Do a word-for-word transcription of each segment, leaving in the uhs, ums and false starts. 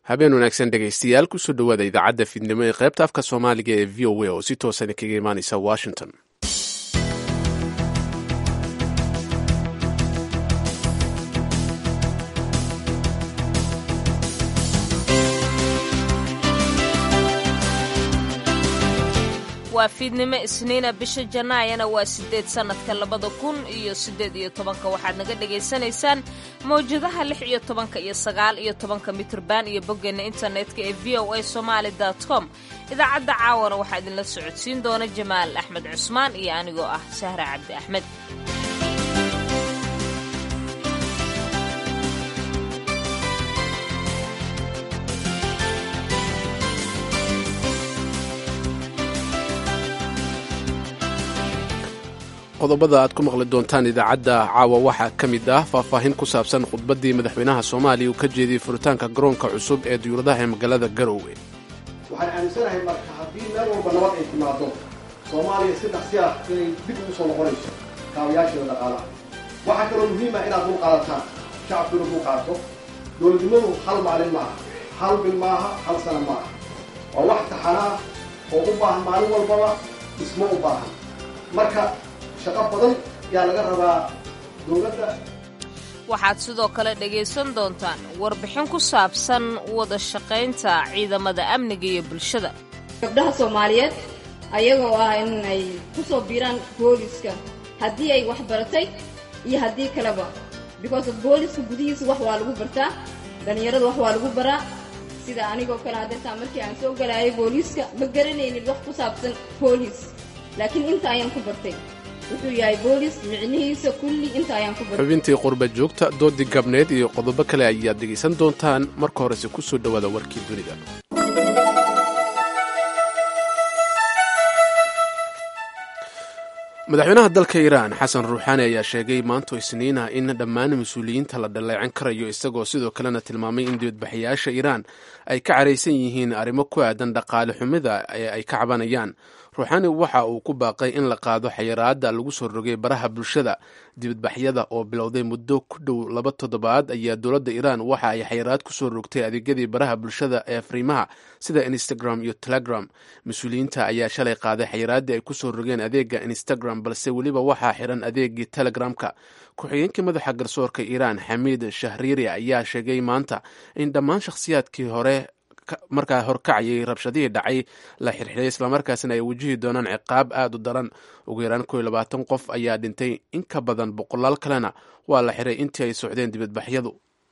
habeen wanaagsan dhegaystayaal kusoo dhowaada idaacadda fiidnimo ee qaybta afka soomaaliga ee v o a oo si toosan kaga imaanaysa washington. waa fiidnimo isniina bisha janaayana waa sideed sannadka labada kun iyo siddeed iyo tobanka waxaad naga dhegaysanaysaan mawjadaha lix iyo tobanka iyo sagaal iyo tobanka mitirban iyo boggeenna internetka ee v o a somaali dot com idaacadda caawana waxaa idinla socodsiin doona jamaal axmed cusmaan iyo anigoo ah sahra cabdi axmed. qodobada aad ku maqli doontaan idaacadda caawa waxaa ka mid ah faahfaahin ku saabsan khudbaddii madaxweynaha soomaaliya uu ka jeediyey furitaanka garoonka cusub ee diyuuradaha ee magaalada garowe. waxaan aaminsanahay marka haddii meel walba nabad ay timaado soomaaliya si dhaqsi ah inay dib ugu soo noqonayso kaabayaasheeda dhaqaalaha. waxaa kaloo muhiima inaad dul qaadataan shacabkuna dul qaadto. dowladnimadu hal maalin maaha, hal bil maaha, hal sana maaha. waa wax taxanaa oo u baahan maalin walbaba dhismo u baahan. marka shaqo badan yaa laga rabaa dowladda. waxaad sidoo kale dhegaysan doontaan warbixin ku saabsan wada shaqaynta ciidamada amniga iyo bulshada. gabdhaha soomaaliyeed ayagoo ah in ay ku soo biiraan booliska haddii ay wax baratay iyo haddii kaleba because of booliska gudihiisa wax waa lagu bartaa, dhallinyarada wax waa lagu baraa. sida anigoo kale haddeetaa markii aan soo galaayay booliiska ma garanaynin wax ku saabsan booliis, laakiin inta ayaan ku bartay wuxuu yahay boolis micnihiisa kulli inta ayaan ku bartay. xubintii qurba joogta, doodii gabneed iyo qodobo kale ayaad dhegaysan doontaan. marka horese ku soo dhowaada warkii dunida. madaxweynaha dalka iiraan xasan ruuxaani ayaa sheegay maanto isniina in dhammaan mas-uuliyiinta la dhaleecan karayo, isagoo sidoo kalena tilmaamay in dibadbaxayaasha iiraan ay ka caraysan yihiin arrimo ku aadan dhaqaale xumida ee ay ka cabanayaan. ruuxaani waxa uu ku baaqay in la qaado xayiraadda lagu soo rogay baraha bulshada. dibadbaxyada oo bilowday muddo ku dhow laba toddobaad ayaa dowladda iiraan waxa ay xayiraad ku soo rogtay adeegyadii baraha bulshada ee fariimaha sida instagram iyo telegram. mas-uuliyiinta ayaa shalay qaaday xayiraaddii ay ku soo rogeen adeega instagram, balse weliba waxaa xiran adeegii telegramka. ku-xigeenkii madaxa garsoorka iiraan xamiid shahriiri ayaa sheegay maanta in dhammaan shakhsiyaadkii hore markaa horkacayay rabshadihii dhacay la xirxiray, islamarkaasna ay wajihi doonaan ciqaab aad u daran. ugu yaraan kow iyo labaatan qof ayaa dhintay, in ka badan boqolaal kalena waa la xiray intii ay socdeen dibadbaxyadu.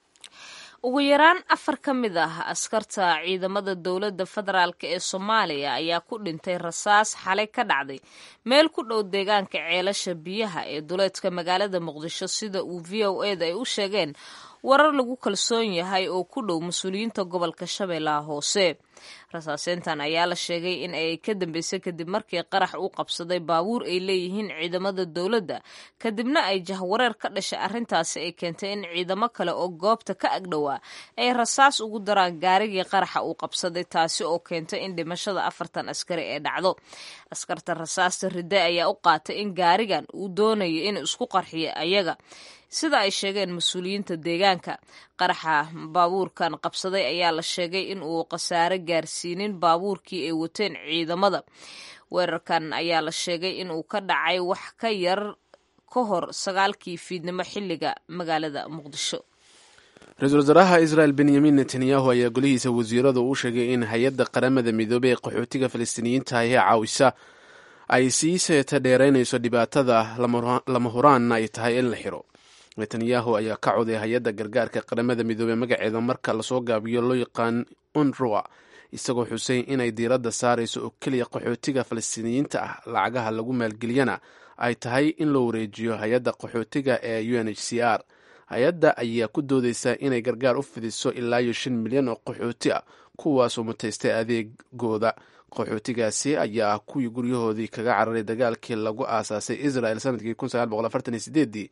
ugu yaraan afar ka mid ah askarta ciidamada dowladda federaalk ee soomaaliya ayaa ku dhintay rasaas xalay ka dhacday meel ku dhow deegaanka ceelasha biyaha ee duleedka magaalada muqdisho, sida uu v o eda ay u sheegeen warar lagu kalsoon yahay oo ku dhow mas-uuliyiinta gobolka shabeellaha hoose. rasaaseyntan ayaa la sheegay in ay ka dambeysay kadib markii qarax uu qabsaday baabuur ay leeyihiin ciidamada dowladda, kadibna ay jahwareer ka dhashay arrintaasi ay keentay in ciidamo kale oo goobta ka agdhowaa ay rasaas ugu daraan gaarigii qaraxa uu qabsaday, taasi oo keentay in dhimashada afartan askari ee dhacdo. askarta rasaasta ridde ayaa u qaatay in gaarigan uu doonayo inuu isku qarxiyo ayaga, sida ay sheegeen mas-uuliyiinta deegaanka. qaraxa baabuurkan qabsaday ayaa la sheegay in uu khasaare gaarsiinin baabuurkii ay wateen ciidamada. weerarkan ayaa la sheegay in uu ka dhacay wax ka yar ka hor sagaalkii fiidnimo xilliga magaalada muqdisho. ra-iisul wasaaraha israel benyamin netanyahu ayaa golihiisa wasiirada uu sheegay in hay-adda qaramada midoobey ee qaxootiga falastiiniyiinta ee caawisa ay sii seeta dheeraynayso dhibaatada lama huraanna ay tahay in la xiro. netanyahu ayaa ka coday hay-adda gargaarka qaramada midoobey magaceeda marka lasoo gaabiyo loo yaqaan unruwa, isagoo xusay inay diiradda saarayso oo keliya qaxootiga falastiiniyiinta ah, lacagaha lagu maalgeliyana ay tahay in loo wareejiyo hay-adda qaxootiga ee u n h c r. hay-adda ayaa ku doodaysa inay gargaar u fidiso ilaa iyo shan milyan oo qaxooti ah, kuwaasoo mutaystay adeegooda. qaxootigaasi ayaa kuwii guryahoodii kaga cararay dagaalkii lagu aasaasay israel sanadkii kun sagaal boqol afartan iyo sideedii,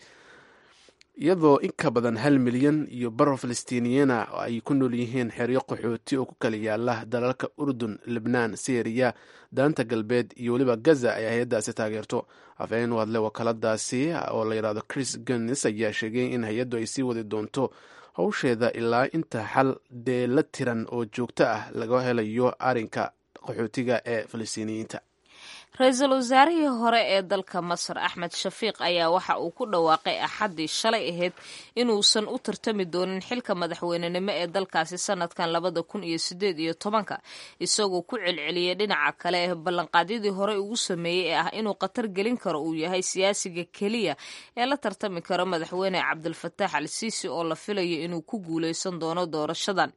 iyadoo in ka badan hal milyan iyo baro falastiiniyana ay ku nool yihiin xeryo qaxooti oo ku kala yaala dalalka urdun, libnaan, syriya, daanta galbeed iyo weliba gaza ay hay-addaasi taageerto. afhayeen u hadle wakaaladaasi oo la yidhahdo chris gunness ayaa sheegay in hay-addu ay sii wadi doonto howsheeda ilaa inta xal dheela tiran oo joogto ah laga helayo arrinka qaxootiga ee falastiiniyiinta. ra-iisul wasaarihii hore ee dalka masar axmed shafiiq ayaa waxa uu ku dhawaaqay axaddii shalay ahayd inuusan u tartami doonin xilka madaxweynenimo ee dalkaasi sanadkan labada kun iyo sideed iyo tobanka isagoo ku celceliyay dhinaca kale ballanqaadyadii hore ugu sameeyey ee ah inuu khatar gelin karo uu yahay siyaasiga keliya ee la tartami karo madaxweyne cabdilfataax al siisi oo la filayo inuu ku guuleysan doono doorashadan.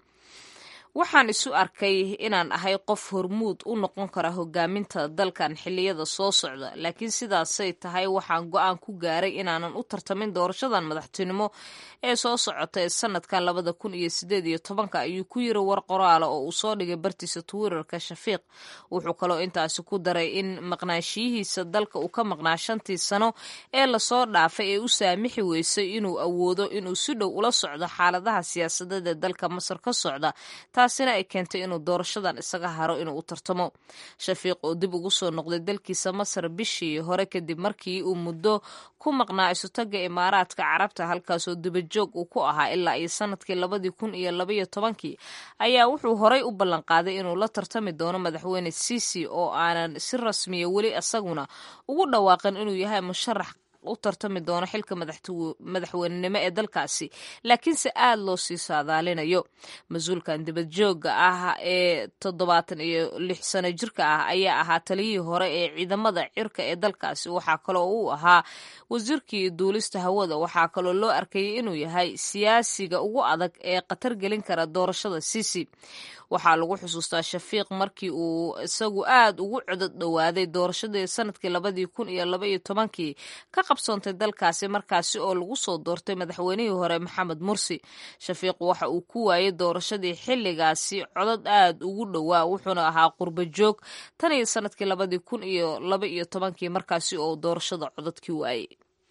waxaan isu arkay inaan ahay qof hormuud u noqon kara hogaaminta dalkan xilliyada soo socda, laakiin sidaasay tahay waxaan go-aan ku gaaray inaanan u tartamin doorashadan madaxtinimo ee soo socota ee sanadkan labada kun iyo sideed iyo tobanka ayuu ku yiri war qoraala oo uu soo dhigay bartiisa twitterka shafiiq. wuxuu kaloo intaasi ku daray in maqnaanshiyihiisa dalka uu ka maqnaa shantii sano ee lasoo dhaafay ee u saamixi weysay inuu awoodo inuu si dhow ula socdo xaaladaha siyaasadeed ee dalka masar ka socda, taasina ay keentay inuu doorashadan isaga haro inuu u tartamo. shafiiq oo dib ugu soo noqday dalkiisa masar bishii hore kadib markii uu muddo ku maqnaa isutaga imaaraadka carabta halkaasoo dibajoog uu ku ahaa ilaa iyo sanadkii labadii kun iyo labaiyo tobankii ayaa wuxuu horay u ballanqaaday inuu la tartami doono madaxweyne siisi oo aanan si rasmiya weli isaguna ugu dhawaaqin inuu yahay musharax u tartami doono xilka madaxweynenimo ee dalkaasi, laakiinse aad loo sii saadaalinayo. mas-uulkan dibadjooga ah ee toddobaatan iyo lix sano jirka ah ayaa ahaa taliyihii hore ee ciidamada cirka ee dalkaasi, waxaa kaloo uu ahaa wasiirkii duulista hawada. waxaa kaloo loo arkayay inuu yahay siyaasiga ugu adag ee khatar gelin kara doorashada siisi. waxaa lagu xusuustaa shafiiq markii uu isagu aad ugu codod dhowaaday doorashadii sanadkii labadii kun iyo laba iyo tobankii ka qabsoontay dalkaasi, markaasi oo lagu soo doortay madaxweynihii hore maxamed mursi. shafiiq waxa uu ku waayay doorashadii xilligaasi codod aad ugu dhowaa, wuxuuna ahaa qurba joog tan iyo sanadkii labadii kun iyo laba iyo tobankii markaasi oo doorashada cododkii waayay.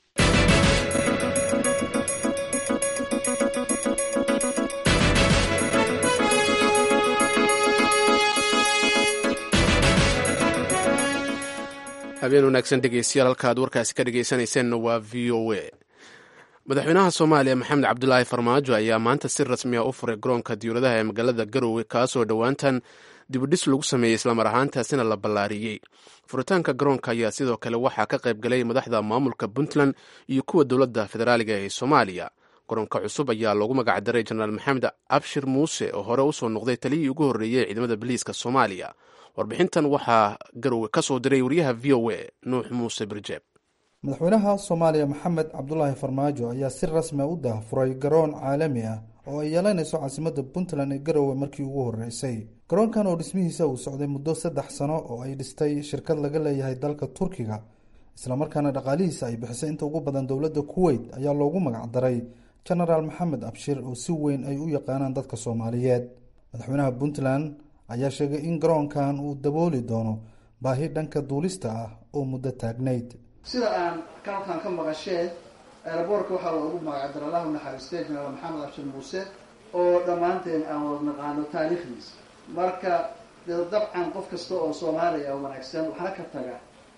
habeen wanaagsan dhegeystayaal, halkaad warkaasi ka dhegeysanayseena waa v o a. madaxweynaha soomaaliya maxamed cabdulaahi farmaajo ayaa maanta si rasmiya u furay garoonka diyuuradaha ee magaalada garowe, kaasoo dhowaantan dibudhis lagu sameeyey islamar ahaantaasina la ballaariyey. furitaanka garoonka ayaa sidoo kale waxaa ka qayb galay madaxda maamulka puntland iyo kuwa dowladda federaaliga ee soomaaliya. garoonka cusub ayaa loogu magacdaray jenaraal maxamed abshir muuse oo hore usoo noqday taliyii ugu horreeyey ciidamada biliiska soomaaliya. warbixintan waxaa garowe ka soo diray wariyaha v o a nuux muuse birjeeb. madaxweynaha soomaaliya maxamed cabdulaahi farmaajo ayaa si rasmi u daahfuray garoon caalami ah oo ay yeelanayso caasimadda puntland ee garowe markii ugu horreysay. garoonkan oo dhismihiisa uu socday muddo saddex sano oo ay dhistay shirkad laga leeyahay dalka turkiga, islamarkaana dhaqaalihiisa ay bixisay inta ugu badan dowladda kuweyt, ayaa loogu magacdaray jenaraal maxamed abshir oo si weyn ay u yaqaanaan dadka soomaaliyeed. madaxweynaha puntland ayaa sheegay in garoonkan uu dabooli doono baahi dhanka duulista ah oo muddo taagnayd. sida aan kalkan ka maqasheen aeroboortka waxaa loogu magacdaray allahu naxariistay jenaraal maxamed abshir muuse oo dhammaanteen aan wada naqaano taariikhdiisa. marka dee dabcan qof kasta oo soomaaliya oo wanaagsan waxna ka taga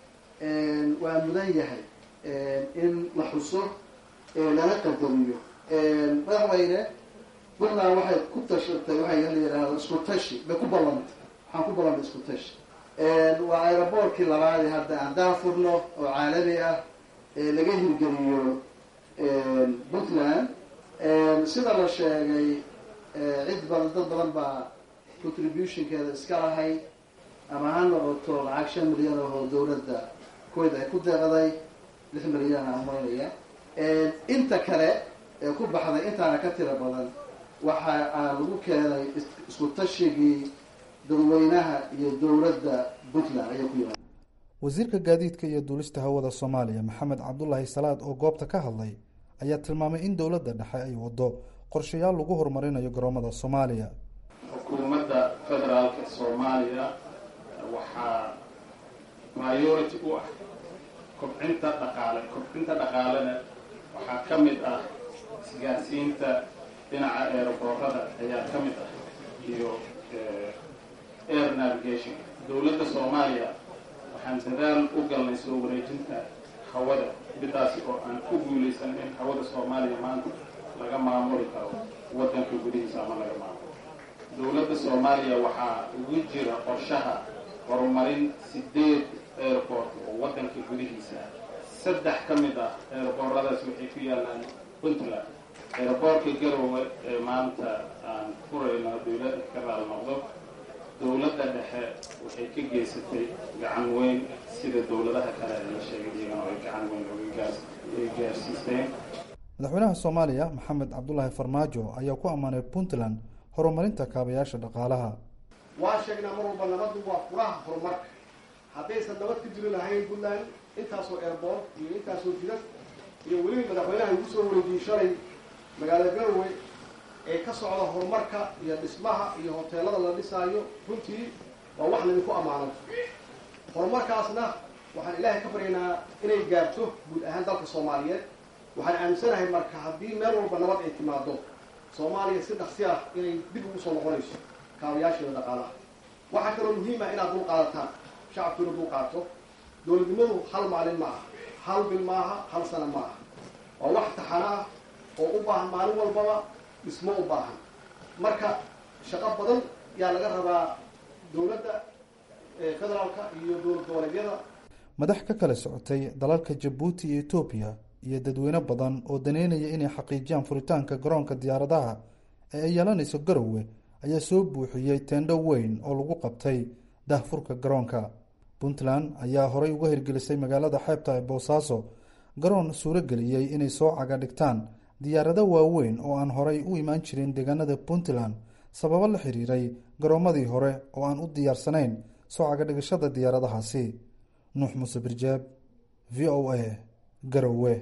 waa mudan yahay in la xuso lana qadariyo. madaxweyne puntland waxay ku tashatay waxay la yidhaahdo isku tashi bay ku ballantay waxaan ku ballantay isku tashi. waa aeroboortkii labaadii hadda aan daafurno oo caalami ah ee laga hirgeliyo puntland. sida la sheegay cid badan dad badan baa contributionkeeda iska lahayd, ama ha noqoto lacag shan milyan oo dowladda kuweyt ay ku deeqday, lix milyan aan maynaya. inta kale ee ku baxday intaana ka tiro badan waxa aan lagu keenay isku tashigii dadweynaha iyo dowladda puntland ayaa ku yimaada. wasiirka gaadiidka iyo duulista hawada soomaaliya maxamed cabdulaahi salaad oo goobta ka hadlay ayaa tilmaamay in dowladda dhexe ay wado qorshayaal lagu horumarinayo garoomada soomaaliya. xukuumadda federaalka soomaaliya waxaa priority u ah kobcinta dhaqaale kobcinta dhaqaalena waxaa ka mid ah isgaarsiinta dhinaca aeroboorada ayaa ka mid ah iyo air navigation. dowladda soomaaliya waxaan dadaal u galnay soo wareejinta hawada, midaasi oo aan ku guulaysan in hawada soomaaliya maanta laga maamuli karo waddanka gudihiisa ama laga maamulo. dowladda Soomaaliya waxaa ugu jira qorshaha horumarin sideed airport oo waddanka gudihiisa saddex ka mid ah airportadaas waxay ku yaalaan Puntland. airportka Garowe ee maanta aan furayno dowladda ka raali noqdo dowladda dhexe waxay ka geysatay gacan weyn sida dowladaha kale ee la sheegay iyagana ay gacan weyn uga gaarsiisteen. madaxweynaha Soomaaliya Maxamed Cabdullaahi Farmaajo ayaa ku ammaanay Puntland horumarinta kaabayaasha dhaqaalaha. waa sheegnaa mar walba nabadu waa furaha horumarka. haddaysan nabad ka jiri lahayn Puntland intaasoo airport iyo intaasoo jidad iyo weliba madaxweynaha ugu soo wareejiyey shalay magaalada Garowe ee ka socda horumarka iyo dhismaha iyo hoteelada la dhisaayo runtii waa wax lagu ammaano. horumarkaasna waxaan ilaahay ka baryaynaa inay gaarto guud ahaan dalka Soomaaliyeed. waxaan aaminsanahay marka haddii meel walba nabad ay timaado Soomaaliya si dhaqsi ah inay dib ugu soo noqonayso kaabayaasheeda dhaqaalaha. waxaa kaloo muhiim ah inaad dul qaadataan shacabkuna dul qaato. dowladnimadu hal maalin ma aha, hal bil ma aha, hal sano ma aha. waa wax taxana ah oo u baahan maalin walbaba dhismo u baahan. marka shaqo badan yaa laga rabaa dowladda federaalka iyo dowlad goboleedyada. madax ka kala socotay dalalka Jabuuti iyo Ethiopia iyo dadweyne badan oo daneynaya inay xaqiijiyaan furitaanka garoonka diyaaradaha ee ay yeelanayso Garowe ayaa soo buuxiyey teendho weyn oo lagu qabtay daahfurka garoonka. Puntland ayaa horey uga hirgelisay magaalada xeebta ee Boosaaso garoon suuro geliyey inay soo caga dhigtaan diyaarado waaweyn oo aan horey u imaan jirin deegaanada Puntland sababo la xiriiray garoomadii hore oo aan u diyaarsanayn soo caga dhigashada diyaaradahaasi. Nuux Muuse Birjaab, V O A, Garowe.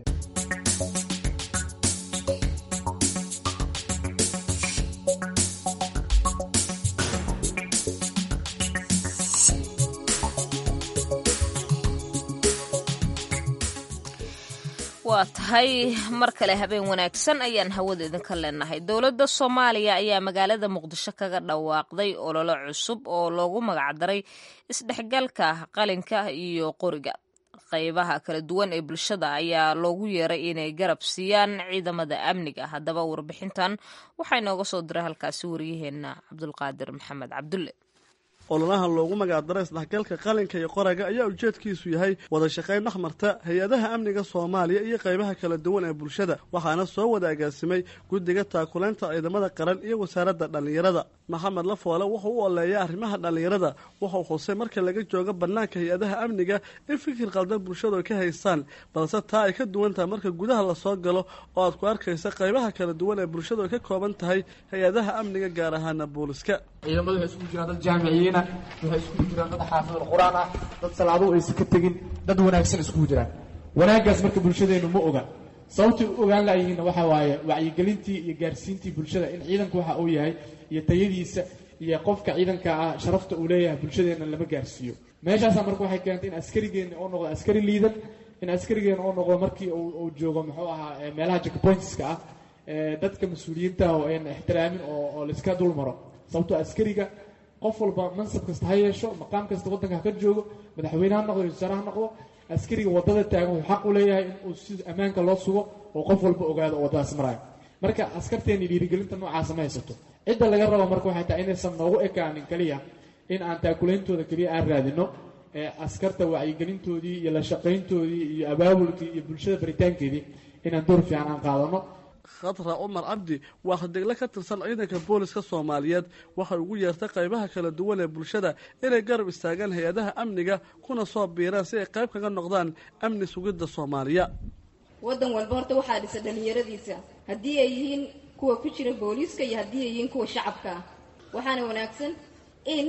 waa tahay mar kale habeen wanaagsan ayaan hawada idinka leenahay. dowladda Soomaaliya ayaa magaalada Muqdisho kaga dhawaaqday olole cusub oo loogu magacdaray isdhexgalka qalinka iyo qoriga. qaybaha kala duwan ee bulshada ayaa loogu yeeray inay garab siiyaan ciidamada amniga. haddaba warbixintan waxaa inooga soo diray halkaasi wariyaheena Cabdulqaadir Maxamed Cabdulle. ololaha loogu magacdaray isdhexgalka qalinka iyo qoraga ayaa ujeedkiisu yahay wada shaqayn dhexmarta hay-adaha amniga Soomaaliya iyo qaybaha kala duwan ee bulshada, waxaana soo wada agaasimay guddiga taakulaynta ciidamada qaran iyo wasaaradda dhallinyarada. Maxamed Lafoole wuxuu u oleeyay arrimaha dhallinyarada, wuxuu xusay marka laga joogo bannaanka hay-adaha amniga in fikir qaldan bulshadu ay ka haystaan, balse taa ay ka duwan tahay marka gudaha la soo galo oo aad ku arkaysa qaybaha kala duwan ee bulshadu ay ka kooban tahay hay-adaha amniga gaar ahaana booliska. ciidamadu waxay isku jiraan dad jaamiciyiin ah, waxay isku jiraan dad xaafidul quraan ah, dad salaaduhu aysan ka tegin, dad wanaagsan isku jiraan. wanaaggaas marka bulshadeenu ma oga. sababtii u ogaan laayihiinna waxaa waaye wacyigelintii iyo gaarsiintii bulshada in ciidanku waxa uu yahay iyo tayadiisa iyo qofka ciidanka ah sharafta uu leeyahay bulshadeenna lama gaarsiiyo. meeshaasaa marka waxay keentay in askarigeenna oo noqdo askari liidan, in askarigeenna oo noqdo markii uu joogo muxuu ahaa meelaha checkpointska ah dadka mas-uuliyiinta oo aan ixtiraamin oo laiska dul maro. sababtoo askariga qof walba mansab kasta ha yeesho, maqaam kasta waddanka ha ka joogo, madaxweyne ha noqdo, wasaare ha noqdo, askariga waddada taagan wuxuu xaq u leeyahay in uu si ammaanka loo sugo oo qof walba ogaado oo waddadaas maraayo. marka askarteeni dhiirigelinta noocaasa ma haysato. cidda laga rabo marka waxay tahay inaysan noogu ekaanin keliya in aan taakulaintooda keliya aan raadino, ee askarta wacyigelintoodii iyo la shaqayntoodii iyo abaabulkii iyo bulshada baritaankeedii inaan door fiican aan qaadano. khadra Umar Cabdi waa xadegle ka tirsan ciidanka booliska Soomaaliyeed, waxay ugu yeertay qaybaha kala duwan ee bulshada inay garab istaagaan hay-adaha amniga kuna soo biiraan si ay qayb kaga noqdaan amni sugidda Soomaaliya. waddan walba horta waxaa dhisa dhalinyaradiisa, haddii ay yihiin kuwa ku jira booliiska iyo haddii ay yihiin kuwa shacabka ah. waxaana wanaagsan in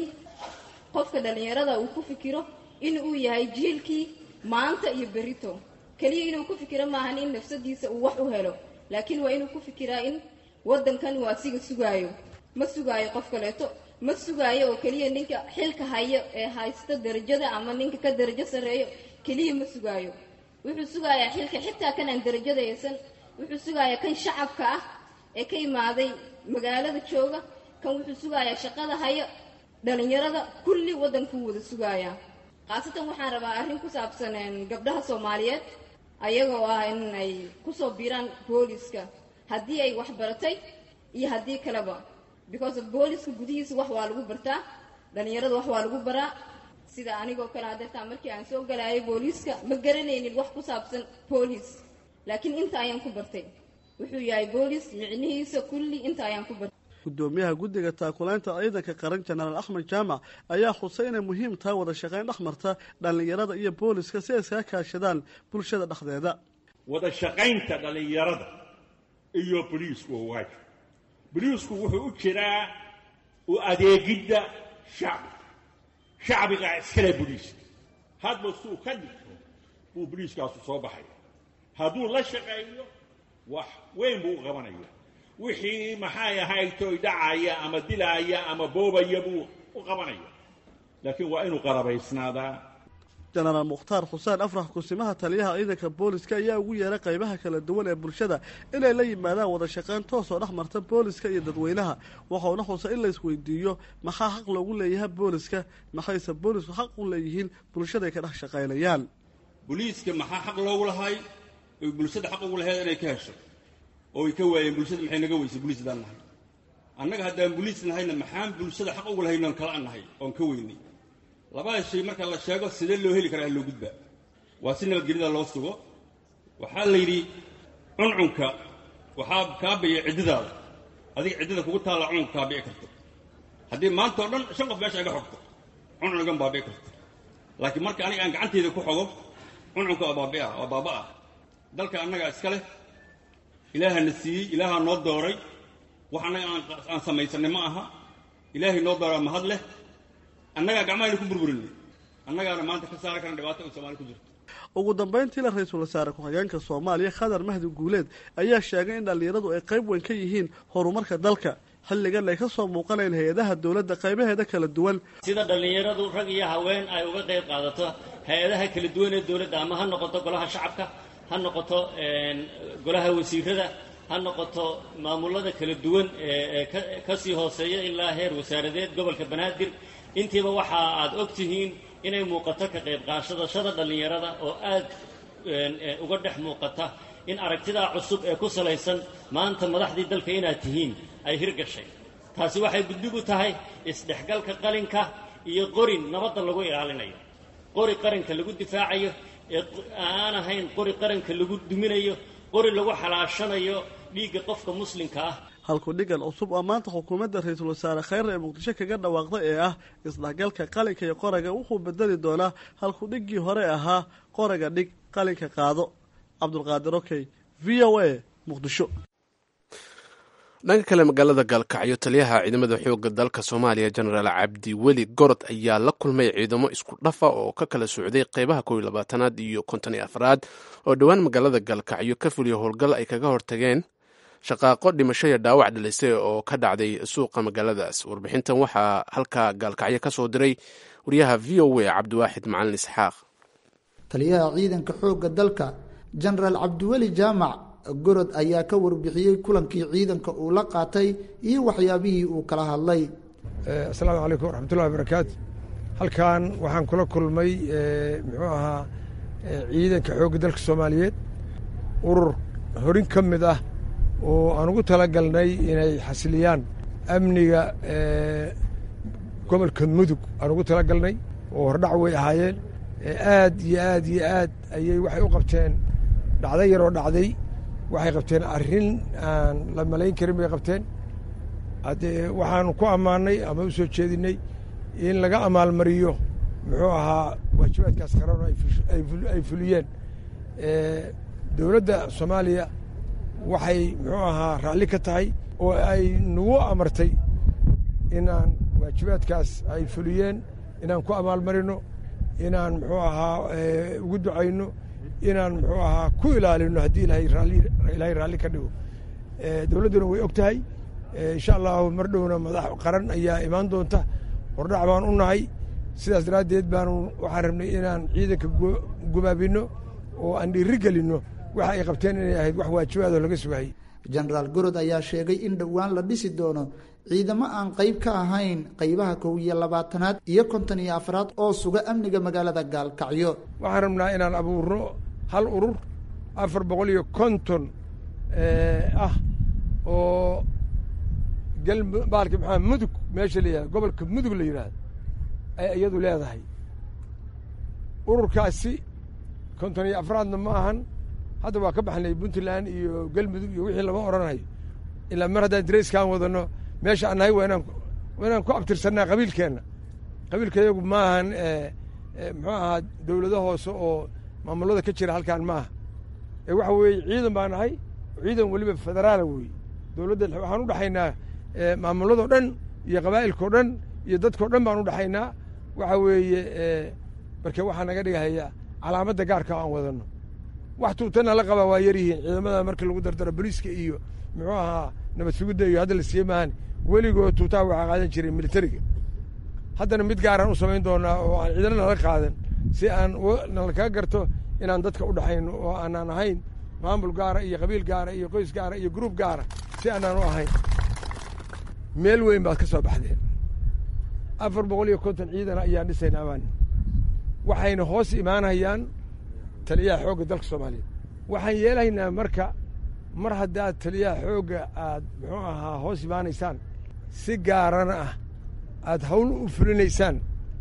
qofka dhalinyarada uu ku fikiro in uu yahay jiilkii maanta iyo berito. keliya inuu ku fikiro maahan in nafsadiisa uu wax u helo, laakiin waa inuu ku fikiraa in waddankan waa siga sugaayo, ma sugaayo qof kaleeto, ma sugaayo oo keliya ninka xilka hayo ee haysta darajada ama ninka ka darajo sarreeyo keliya ma sugaayo. wuxuu sugayaa xilka xitaa kan aan darajada haysan, wuxuu sugayaa kan shacabka ah ee ka imaaday magaalada jooga, kan wuxuu sugayaa shaqada hayo. dhalinyarada kulli waddankuu wada sugayaa. khaasatan waxaan rabaa arrin ku saabsan gabdhaha Soomaaliyeed ayagoo ah in ay ku soo biiraan booliska. haddii ay wax baratay iyo haddii kaleba because of booliska gudihiisa wax waa lagu bartaa dhalinyarada wax waa lagu baraa sida anigoo kale hadeertaa markii aan soo galaayay booliiska ma garanaynin wax ku saabsan boolis laakiin inta ayaan ku bartay wuxuu yahay boolis micnihiisa kulli inta ayaan ku bartay gudoomiyaha guddiga taakulaynta ciidanka qaran jenaraal axmed jaamac ayaa xusay inay muhiim tahay wada shaqayn dhexmarta dhallinyarada iyo booliska si ay iskaga kaashadaan bulshada dhexdeeda wada shaqaynta dhallinyarada iyo booliisku waa waajib booliisku wuxuu u jiraa u adeegidda shacbiga shacbiga iskale booliiska hadba suu ka dhigto buu booliiskaasu soo baxaya hadduu la shaqeeyo wax weyn buu u qabanaya wixii maxay ahaytoy dhacaya ama dilaya ama boobaya buu u qabanaya laakiin waa inuu qarabaysnaadaa jenaraal mukhtaar xuseen afrax kusimaha taliyaha ciidanka booliska ayaa ugu yeeray qaybaha kala duwan ee bulshada inay la yimaadaan wada shaqayn toos oo dhex marta booliska iyo dadweynaha waxauna xusay in la isweydiiyo maxaa xaq loogu leeyahay booliska maxayse boolisku xaq u leeyihiin bulshada ay ka dhex shaqaynayaan booliiska maxaa xaq loogu lahay oy bulshada xaq ugu lahayd inay ka hesho oo ay ka waayeen bulshada maxay naga weysay booliisdaan nahay annaga haddaan booliis nahayna maxaan bulshada xaq ugu lahayn oon kala nahay oon ka weynay labada shay marka la sheego sidee loo heli karaa loo gudbaa waa si nabadgelyada loo sugo waxaa la yidhi cuncunka waxaa kaabiya ciddidaada adiga ciddida kugu taalla cuncunka kaabici karto haddii maanta oo dhan shan qof meesha iga xogto cuncungan baabici karto laakiin marka aniga aan gacanteyda ku xogo cuncunka waa baabi'a waa baaba'ah dalka annagaa iska leh ilaahana siiyey ilaahaa noo dooray wax annaga aan samaysanay ma aha ilaahay noo dooraa mahad leh annagaa gacmahayna ku burburinay annagaana maanta ka saari karna dhibaato ay soomaali ku jirto ugu dambayntiina ra-iisul wasaare ku-xigeenka soomaaliya khadar mahdi guuleed ayaa sheegay in dhallinyaradu ay qayb weyn ka yihiin horumarka dalka xilligan ay ka soo muuqanayn hay-adaha dowladda qaybaheeda kala duwan sida dhallinyaradu rag iyo haween ay uga qayb qaadato hay-adaha kala duwan ee dowladda ama ha noqoto golaha shacabka ha noqoto golaha wasiirada ha noqoto maamulada kala duwan ee ka sii hooseeya ilaa heer wasaaradeed gobolka banaadir intiiba waxa aad og tihiin inay muuqato ka qayb qaadashada dhallinyarada oo aad uga dhex muuqata in aragtidaa cusub ee ku salaysan maanta madaxdii dalka inaad tihiin ay hirgashay taasi waxay gudbig u tahay isdhexgalka qalinka iyo qorin nabadda lagu ilaalinayo qori qaranka lagu difaacayo ee aan ahayn qori qaranka lagu duminayo qori lagu xalaashanayo dhiigga qofka muslimka ah halku dhigan cusub oo maanta xukuumadda ra-iisul wasaare khayre ee muqdisho kaga dhawaaqday ee ah isdhexgalka qalinka iyo qoraga wuxuu bedeli doonaa halku dhiggii hore ahaa qoraga dhig qalinka qaado cabdulqaadir okey v o a muqdisho dhanka kale magaalada gaalkacyo taliyaha ciidamada xoogga dalka soomaaliya jenaraal cabdiweli gorod ayaa la kulmay ciidamo isku dhafa oo ka kala socday qeybaha kow iyo labaatanaad iyo konton iyo afraad oo dhowaan magaalada gaalkacyo ka fuliya howlgal ay kaga hortageen shaqaaqo dhimasho iyo dhaawac dhalisay oo ka dhacday suuqa magaaladaas warbixintan waxaa halkaa gaalkacyo ka soo diray wariyaha v o a cabdiwaaxid macalin isxaaq taliyaha ciidanka xoogga dalka jenaraal cabdiweli jaamac gorod ayaa ka warbixiyey kulankii ciidanka uu la qaatay iyo waxyaabihii uu kala hadlay asalaamu calaykum waraxmatullahi wabarakaatu halkan waxaan kula kulmay muxuu ahaa ciidanka xoogga dalka soomaaliyeed urur horin ka mid ah oo aan ugu talagalnay inay xasiliyaan amniga gobolka mudug aan ugu talagalnay oo hordhac way ahaayeen aad iyo aad iyo aad ayay waxay u qabteen dhacdo yaroo dhacday waxay qabteen arrin aan la malayn karin bay qabteen haddee waxaanu ku ammaannay ama u soo jeedinay in laga amaalmariyo muxuu ahaa waajibaadkaas qaran ay fuliyeen dowladda soomaaliya waxay muxuu ahaa raalli ka tahay oo ay nagu amartay inaan waajibaadkaas ay fuliyeen inaan ku amaalmarino inaan muxuu ahaa ugu ducayno inaan muxuu ahaa ku ilaalino haddii ilahay raalli ilaahay raalli ka dhigo dowladduna way og tahay insha allahu mar dhowna madax qaran ayaa imaan doonta hordhac baan u nahay sidaas daraaddeed baanu waxaan rabnay inaan ciidanka gubaabino oo aan dhiiri gelinno waxa ay qabteen inay ahayd wax waajibaadoo laga sugayay jenaraal gorod ayaa sheegay in dhowaan la dhisi doono ciidamo aan qayb ka ahayn qaybaha kow iyo labaatanaad iyo konton iyo afraad oo suga amniga magaalada gaalkacyo waxaan rabnaa inaan abuurno hal urur afar boqol iyo konton ah oo gal baalki maxaa mudug meesha la yihahdo gobolka mudug la yidhaahdo ay iyadu leedahay. ururkaasi konton iyo afraadna ma ahan, hadda waa ka baxnay puntland iyo galmudug iyo wixii lama odhanayo, ilaa mar haddaan darayskaan wadano meesha aan nahay waa inaan waa inaan ku abtirsannaa qabiilkeenna. qabiilka iyagu ma ahan muxuu ahaa dawlado hoose oo maamulada ka jira halkaan maaha, ee waxa weeye ciidan baa nahay, ciidan weliba federaala weeye. dawladda waxaan u dhaxaynaa maamuladoo dhan iyo qabaa'ilkao dhan iyo dadkao dhan baan u dhaxaynaa. waxa weeye marka waxaa naga dhigahaya calaamadda gaarka aan wadano. wax tuutana la qabaa waa yaryihiin ciidamada marka lagu dardaro boliiska iyo muxuu ahaa nabad sugidda iyo hadda la siiye maahan, weligood tuutaha waxaa qaadan jiray militariga. haddana mid gaaraan u samayn doonaa oo aan ciidana nala qaadan, si aan nalakaga garto inaan dadka u dhaxayno oo aanaan ahayn maamul gaara iyo qabiil gaara iyo qoys gaara iyo gruub gaara, si aanaan u ahayn. meel weyn baad ka soo baxdeen. afar boqol iyo konton ciidana ayaan dhisaynaa amaan, waxayna hoos imaanayaan taliyaha xoogga dalka soomaaliya. waxaan yeelaynaa marka mar haddaad taliyaha xoogga aad muxuu ahaa hoos imaanaysaan, si gaarana ah aad hawl u fulinaysaan,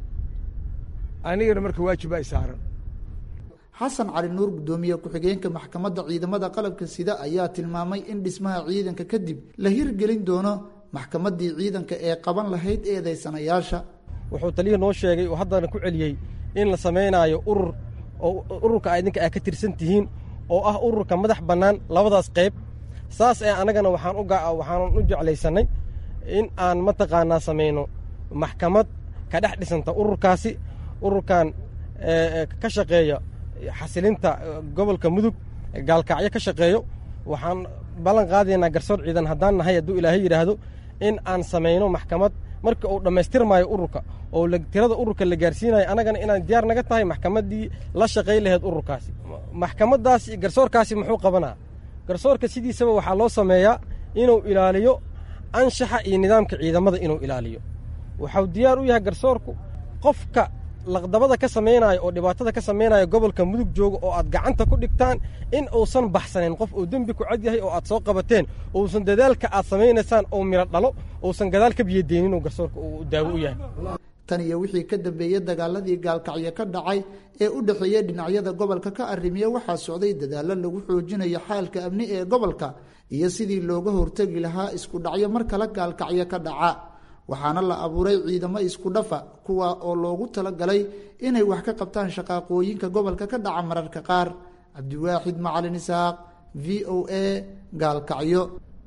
anigana marka waajib ay saaran. xasan cali nuur guddoomiye ku-xigeenka maxkamadda ciidamada qalabka sida ayaa tilmaamay in dhismaha ciidanka kadib la hirgelin doono maxkamaddii ciidanka ee qaban lahayd eedaysanayaasha. wuxuu taliya noo sheegay oo haddana ku celiyey in la samaynaayo urur oo ururka idinka aa ka tirsan tihiin oo ah ururka madax bannaan labadaas qayb. saas ee annagana waxaan u waxaan u jeclaysannay in aan mataqaanaa samayno maxkamad ka dhex dhisanta ururkaasi. ururkan ka shaqeeya xasilinta gobolka mudug gaalkacyo ka shaqeeyo. waxaan ballan qaadaynaa garsoor ciidan haddaan nahay hadduu ilaahay yidhaahdo in aan samayno maxkamad marka uu dhammaystirmaayo ururka oo tirada ururka la gaarsiinayo, annagana inaan diyaar naga tahay maxkamaddii la shaqay lahayd ururkaasi. maxkamaddaasi garsoorkaasi muxuu qabanaa? garsoorka sidiisaba waxaa loo sameeyaa inuu ilaaliyo anshaxa iyo nidaamka ciidamada inuu ilaaliyo. waxau diyaar u yahay garsoorku qofka laqdabada ka samaynaayo oo dhibaatada ka samaynaayo gobolka mudug jooga oo aad gacanta ku dhigtaan in uusan baxsanin, qof uu dembi ku cad yahay oo aad soo qabateen, uusan dadaalka aad samaynaysaan oo miro dhalo, uusan gadaal ka biyadeenin inuu garsoorka uu daawo u yahay. tan iyo wixii ka dambeeyey dagaaladii gaalkacyo ka dhacay ee u dhexeeyey dhinacyada gobolka ka arrimiya waxaa socday dadaallo lagu xoojinayo xaalka amni ee gobolka iyo sidii looga hortegi lahaa isku dhacyo mar kale gaalkacyo ka dhaca. waxaana la abuuray ciidamo isku dhafa kuwa oo loogu talagalay inay wax ka qabtaan shaqaaqooyinka gobolka ka dhaca mararka qaar. cabdiwaaxid macalin isaaq, v o a, gaalkacyo.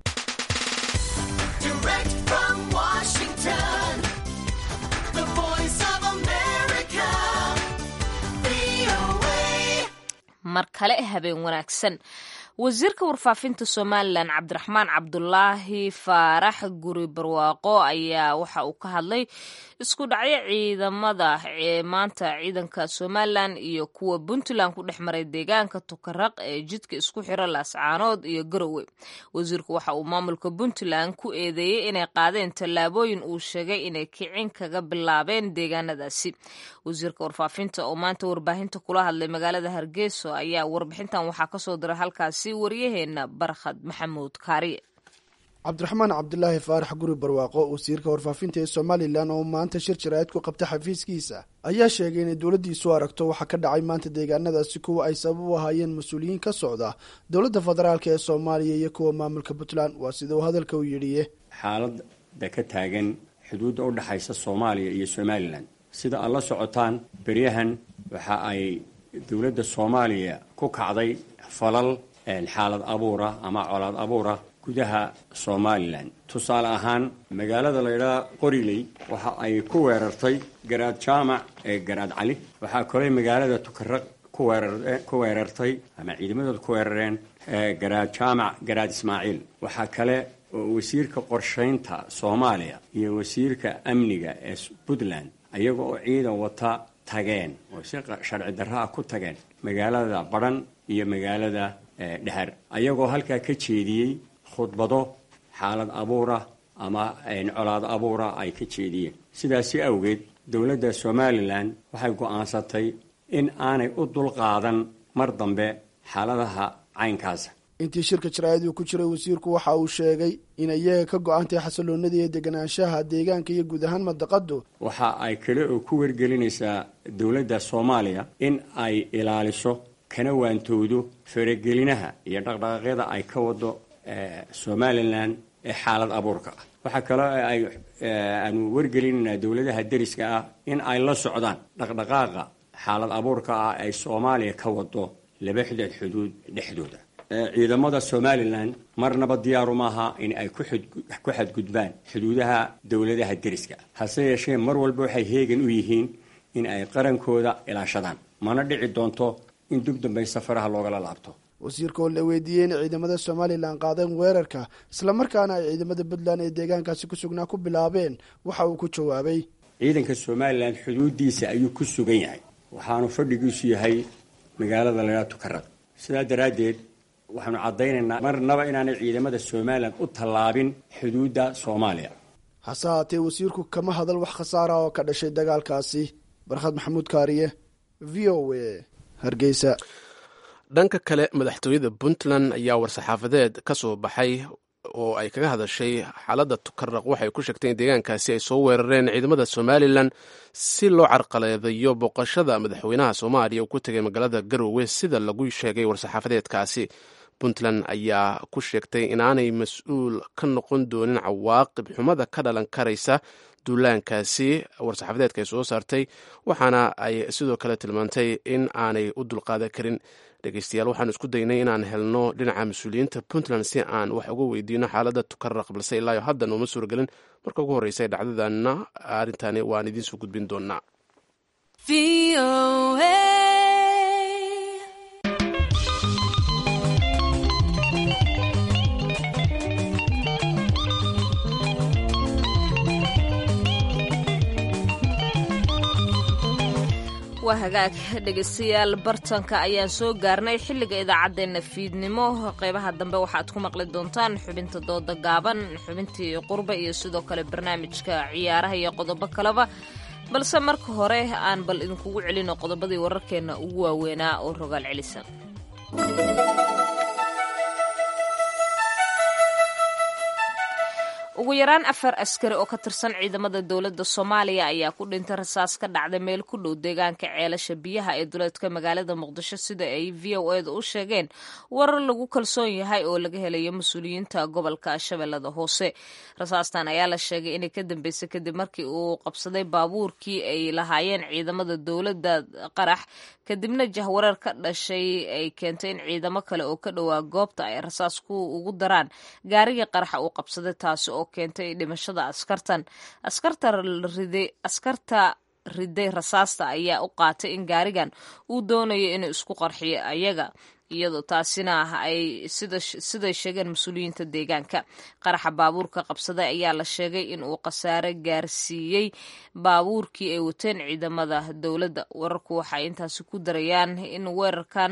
mar kale habeen wanaagsan. wasiirka warfaafinta somalilan cabdiraxmaan cabdulaahi faarax guri barwaaqo ayaa waxa uu ka hadlay isku dhacyo ciidamada ee maanta ciidanka somalilan iyo kuwa puntland ku dhex maray deegaanka tukaraq ee jidka isku xira laascaanood iyo garowe. wasiirku waxa uu maamulka puntland ku eedeeyey inay qaadeen tallaabooyin uu sheegay inay kicin kaga bilaabeen deegaanadaasi. wasiirka warfaafinta oo maanta warbaahinta kula hadlay magaalada hargeysa ayaa warbixintan waxaa kasoo diray halkaasi waryaheena barkhad maxamuud kaariye. cabdiraxmaan cabdulaahi faarax guri barwaaqo wasiirka warfaafinta ee somalilan oo maanta shir jaraa'id ku qabta xafiiskiisa ayaa sheegay inay dowladdiisu aragto waxa ka dhacay maanta deegaanadaasi kuwa ay sabab u ahaayeen mas-uuliyiin ka socda dowladda federaalk ee soomaaliya iyo kuwa maamulka puntland. waa sida uu hadalka u yidhiye xaalada ka taagan xuduudda u dhaxaysa soomaaliya iyo somalilan. sida aad la socotaan beryahan waxa ay dowladda soomaaliya ku kacday falal xaalad abuura ama colaad abuura gudaha somalilan. tusaale ahaan magaalada laydhaha qoriley waxa ay ku weerartay garaad jaamac ee garaad cali. waxaa kaley magaalada tukaraq ku weerartay ama ciidamadooda ku weerareen garaad jaamac garaad ismaaciil. waxaa kale oo wasiirka qorshaynta soomaaliya iyo wasiirka amniga ee puntland ayaga oo ciidan wata tageen oo si sharci darraa ku tageen magaalada badhan iyo magaalada dhehar, ayagoo halkaa ka jeediyey khudbado xaalad abuura ama colaad abuura ay ka jeediyeen. sidaasi awgeed dowladda somalilan waxay go'aansatay in aanay u dulqaadan mar dambe xaaladaha caynkaasa. intii shirka jaraa'id uu ku jiray wasiirku waxa uu sheegay in iyaga ka go-aantahay xasiloonada iyo deganaanshaha deegaanka iyo guud ahaan mandaqadu waxa ay kale oo ku wargelinaysaa dowladda soomaaliya in ay ilaaliso kana waantoodo faragelinaha iyo dhaqdhaqaaqyada ay ka wado somalilan ee xaalad abuurka ah waxaa kaloo ay aanu wargelinaynaa dowladaha deriska ah in ay la socdaan dhaqdhaqaaqa xaalad abuurka ah ay soomaaliya ka wado laba xidad xuduud dhexdooda ciidamada somalilan marnaba diyaaru maaha in ay ku xadgudbaan xuduudaha dowladaha deriska hase yeeshee mar walba waxay heegan u yihiin in ay qarankooda ilaashadaan mana dhici doonto in dib dambayn safaraha loogala laabto wasiirka oo la weydiiyey inay ciidamada somalilan qaadeen weerarka islamarkaana ay ciidamada puntland ee deegaankaasi ku sugnaa ku bilaabeen waxa uu ku jawaabay ciidanka somalilan xuduudiisa ayuu ku sugan yahay waxaanu fadhigiisu yahay magaalada laydhaha tukarad sidaa daraaddeed waxaanu caddaynaynaa marnaba inaanay ciidamada somalilan u tallaabin xuduudda soomaaliya hase haatee wasiirku kama hadal wax khasaara oo ka dhashay dagaalkaasi barkhad maxamuud kaariye v o a hargeysa dhanka kale madaxtooyada puntland ayaa war-saxaafadeed ka soo baxay oo ay kaga hadashay xaaladda tukaraq waxay ku sheegtay in deegaankaasi ay soo weerareen ciidamada somalilan si loo carqaladeeyo booqashada madaxweynaha soomaaliya uu ku tegay magaalada garowe sida lagu sheegay war-saxaafadeedkaasi puntland ayaa ku sheegtay inaanay mas-uul ka noqon doonin cawaaqib xumada ka dhalan karaysa duulaankaasi war-saxaafadeedka ay soo saartay waxaana ay sidoo kale tilmaantay in aanay u dulqaadan karin dhegeystayaal waxaan isku daynay inaan helno dhinaca mas-uuliyiinta puntland si aan wax uga weydiino xaaladda tukaraq balse ilaayo hadda nooma suuragelin marka ugu horreysa dhacdadanna arrintani waan idiin soo gudbin doonaa waa hagaag dhegeystayaal bartanka ayaan soo gaarnay xilliga idaacaddeenna fiidnimo qeybaha dambe waxaad ku maqli doontaan xubinta dooda gaaban xubintii qurba iyo sidoo kale barnaamijka ciyaaraha iyo qodobo kaleba balse marka hore aan bal idinkugu celino qodobadii wararkeenna ugu waaweynaa oo rogaal celisan ugu yaraan afar askari oo ka tirsan ciidamada dowladda soomaaliya ayaa ku dhintay rasaas ka dhacday meel ku dhow deegaanka ceelasha biyaha ee duleedka magaalada muqdisho sida ay v o eda u sheegeen warar lagu kalsoon yahay oo laga helayo mas-uuliyiinta gobolka shabeellada hoose rasaastan ayaa la sheegay inay ka dambeysay kadib markii uu qabsaday baabuurkii ay lahaayeen ciidamada dowladda qarax kadibna jahwareer ka dhashay ay keentay in ciidamo kale oo ka dhowaa goobta ay rasaas ku ugu daraan gaarigii qaraxa uu qabsaday taasi oo keentay dhimashada askartan askarta riday askarta riday rasaasta ayaa u qaatay in gaarigan uu doonayo inuu isku qarxiyo ayaga iyadoo taasina ay siday sheegeen mas-uuliyiinta deegaanka qaraxa baabuurka qabsaday ayaa la sheegay in uu khasaare gaarsiiyey baabuurkii ay wateen ciidamada dowladda wararku waxay intaasi ku darayaan in weerarkan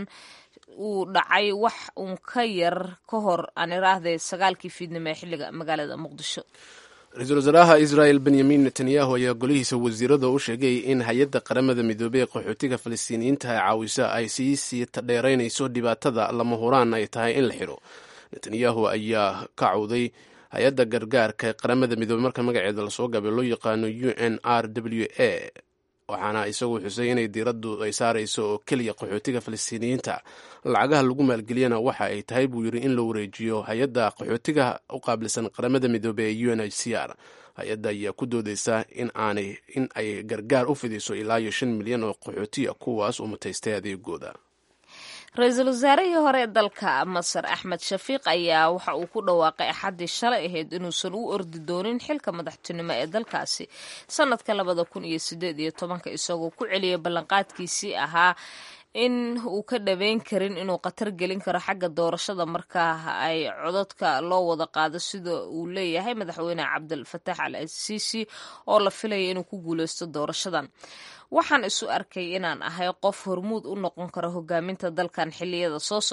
uu dhacay wax uun ka yar ka hor aan iraahday sagaalkii fiidnimo ee xilliga magaalada muqdisho ra-iisul wasaaraha israel benyamin netanyahu ayaa golihiisa wasiirada u sheegay in hay-adda qaramada midoobey ee qaxootiga falastiiniyiinta ee caawisa ay sii sii tadheeraynayso dhibaatada lama huraan ay tahay in la xiro netanyahu ayaa ka cawday hay-adda gargaarka ee qaramada midoobey marka magaceeda lasoo gaabay loo yaqaano u n r w a waxaana isagu xusay inay diiraddu ay saarayso oo keliya qaxootiga falastiiniyiinta lacagaha lagu maalgeliyana waxa ay tahay buu yidhi in la wareejiyo hay-adda qaxootiga u qaabilsan qaramada midoobey ee u n h c r hay-adda ayaa ku doodeysa in aanay in ay gargaar u fidiso ilaa iyo shan milyan oo qaxootiya kuwaas u mutaystay adeegooda ra-iisul wasaarihii hore ee dalka masar axmed shafiiq ayaa waxa uu ku dhawaaqay axaddii shalay ahayd inuusan u ordi doonin xilka madaxtinimo ee dalkaasi sanadka labada kun iyo sideed iyo tobanka isagoo ku celiyay ballanqaadkiisii ahaa in uu ka dhabeyn karin inuu khatar gelin karo xagga doorashada markaa ay codadka loo wada qaado sida uu leeyahay madaxweyne cabdilfataax al siisi oo la filaya inuu ku guuleysto doorashadan waxaan isu arkay inaan ahay qof hormuud u noqon kara hogaaminta dalkan xilliyada soo socda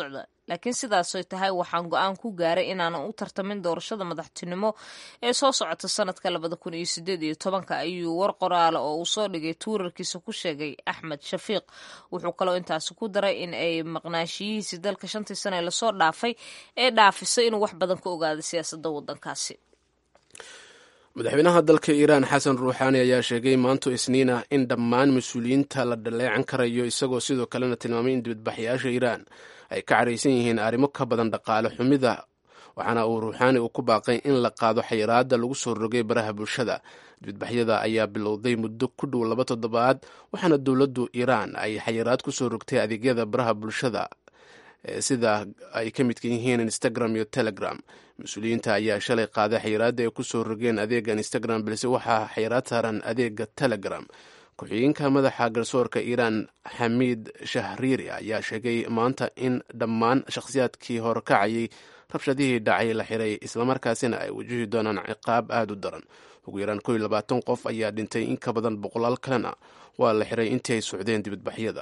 laakiin sidaasoy tahay waxaan go-aan ku gaaray inaanan u tartamin doorashada madaxtinimo ee soo socota sanadka labada kun iyo sideed iyo tobanka ayuu war qoraala oo uu soo dhigay tuurarkiisa ku sheegay axmed shafiiq. wuxuu kaloo intaasi ku daray in ay maqnaashiyihiisii dalka shantii sano ee lasoo dhaafay ee dhaafisay inuu wax badan ka ogaado siyaasadda waddankaasi. madaxweynaha dalka iiraan xasan ruuxaani ayaa sheegay maanto isniin ah in dhammaan mas-uuliyiinta la dhaleecan karayo, isagoo sidoo kalena tilmaamay in dibadbaxyaasha iiraan ay ka caraysan yihiin arrimo ka badan dhaqaale xumida, waxaana uu ruuxaani uu ku baaqay in la qaado xayiraadda lagu soo rogay baraha bulshada. dibadbaxyada ayaa bilowday muddo ku dhow laba toddobaad, waxaana dowladdu iiraan ay xayiraad ku soo rogtay adeegyada baraha bulshada sida ay ka midka yihiin instagram iyo telegram. mas-uuliyiinta ayaa shalay qaaday xayiraadda ay ku soo rogeen adeega instagram, balse waxaa xayiraad saaran adeega telegram. ku-xigeenka madaxa garsoorka iiraan xamiid shahriiri ayaa sheegay maanta in dhammaan shakhsiyaadkii horkacayay rabshadihii dhacay la xiray, islamarkaasina ay wajihi doonaan ciqaab aada u daran. ugu yaraan kow iyo labaatan qof ayaa dhintay, in ka badan boqolaal kalena waa la xiray intii ay socdeen dibadbaxyada.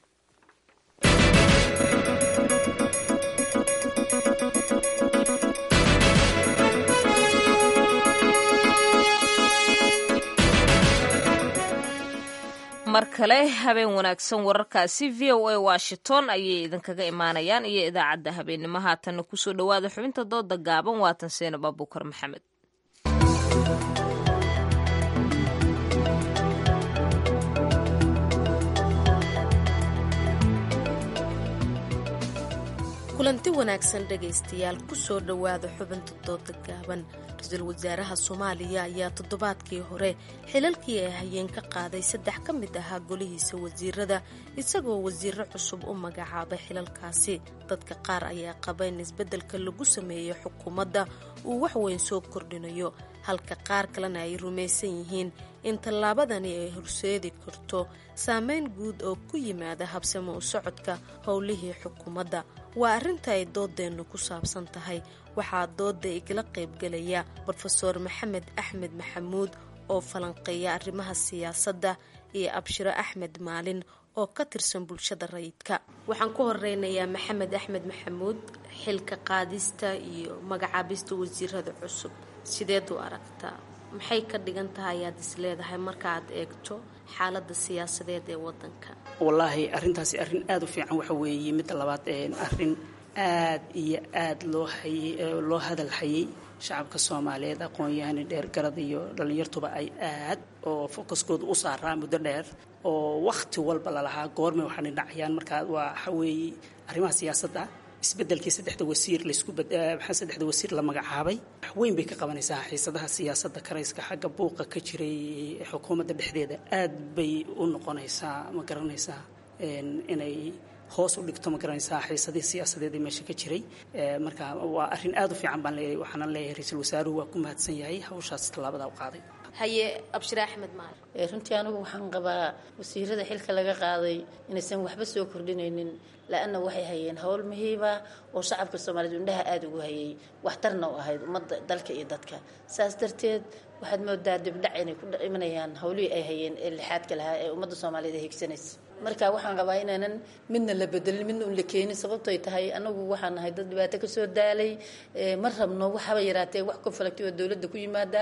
mar kale habeen wanaagsan. wararkaasi v o a washington ayay idinkaga imaanayaan iyo idaacadda habeennimo. haatanna kusoo dhowaada xubinta dooda gaaban, waatan seenab abuukar maxamed. kulanti wanaagsan dhegaystayaal, kusoo dhowaada xubinta dooda gaaban. ra-iisul wasaaraha soomaaliya ayaa toddobaadkii hore xilalkii ay hayeen ka qaaday saddex ka mid ahaa golihiisa wasiirada, isagoo wasiiro cusub u magacaabay xilalkaasi. dadka qaar ayaa qaba in isbeddelka lagu sameeyo xukuumadda uu wax weyn soo kordhinayo, halka qaar kalena ay rumaysan yihiin in tallaabadani ay horseedi karto saameyn guud oo ku yimaada habsamo u socodka howlihii xukuumadda. waa arrinta ay doodeennu ku saabsan tahay. waxaa dooda igala qaybgelaya brofeor maxamed axmed maxamuud oo falanqeeya arrimaha siyaasadda iyo abshiro axmed maalin oo ka tirsan bulshada rayidka. waxaan ku horeynayaa maxamed axmed maxamuud, xilka qaadista iyo magacaabista wasiirada cusub sideed u aragtaa? maxay ka dhigan tahay ayaad is leedahay markaaad eegto xaaladda siyaasadeed ee wadanka? wallaahi arrintaasi arrin aada u fiican waxa weeye. midda labaad arrin aad iyo aad loo hayay loo hadal hayay shacabka soomaaliyeed, aqoon-yahani dheergarad iyo dhallinyartuba ay aad oo focuskooda u saaraa muddo dheer, oo wakhti walba lalahaa goormay waxaanay dhacayaan. markaa waa waxa weeye arrimaha siyaasadda isbeddelkii saddexda wasiir laysku maxaa saddexda wasiir la magacaabay wax weyn bay ka qabanaysaa xiisadaha siyaasadda karayska xagga buuqa ka jiray xukuumadda dhexdeeda. aad bay u noqonaysaa ma garanaysaa inay hoos u dhigto ma garanaysaa xiisadii siyaasadeed ee meesha ka jiray. marka waa arrin aad u fiican baan leeyahay. waxaana leeyahay ra-iisul wasaaruhu waa ku mahadsan yahay hawshaas tallaabada u qaaday. haye abshire axmed maal. runtii anigu waxaan qabaa wasiirada xilka laga qaaday inaysan waxba soo kordhinaynin, la-anna waxay hayeen howl muhiima oo shacabka soomaaliyeed indhaha aada ugu hayay, waxtarna u ahayd ummadda dalka iyo dadka. saas darteed waxaad moodaa dibdhac inay ku imanayaan howlihii ay hayeen ee lixaadka lahaa ee ummadda soomaaliyeed ay higsanaysa. marka waxaan qabaa inaanan midna la bedelin midna un la keenin, sababtoy tahay anagu waxaan nahay dad dhibaato ka soo daalay. ma rabno waxaba yaraatee wax konflikti oo dowladda ku yimaada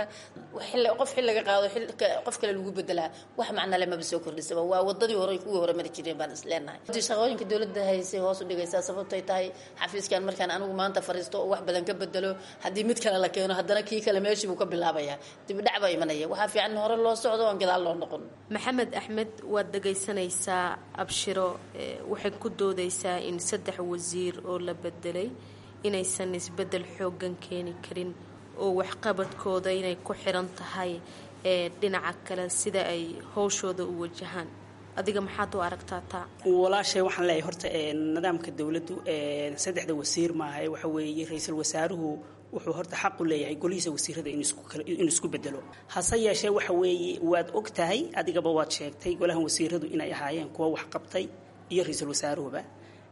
qof xil laga qaado qof kale lagu bedelaa wax macna le maba soo kordhisaba. waa wadadii hore kuwii hore mari jireen baan isleenahay. shaqooyinka dowladda haysay hoos u dhigaysaa, sababtoy tahay xafiiskan markaan anigu maanta fariisto oo wax badan ka bedelo, haddii mid kale la keeno haddana kii kale meeshii buu ka bilaabaya, dibdhac baa imanaya. waxaa fiican in hore loo socdo oon gadaal loo noqon. maxamed axmed, waad dhegaysanaysaa abshiro waxay ku doodaysaa in saddex wasiir oo la bedelay inaysan isbedel xoogan keeni karin, oo waxqabadkooda inay ku xiran tahay dhinaca kale sida ay howshooda u wajahaan. adiga maxaad u aragtaa taa? walaashay waxaan leeyahay horta nidaamka dowladdu saddexda wasiir maaha, waxa weeye ra-iisul wasaaruhu wuxuu horta xaq u leeyahay golihiisa wasiirada inuu isku bedelo. hase yeeshee waxa weeye waad og tahay, adigaba waad sheegtay golahan wasiiradu inay ahaayeen kuwa wax qabtay iyo ra-iisul wasaaruhuba.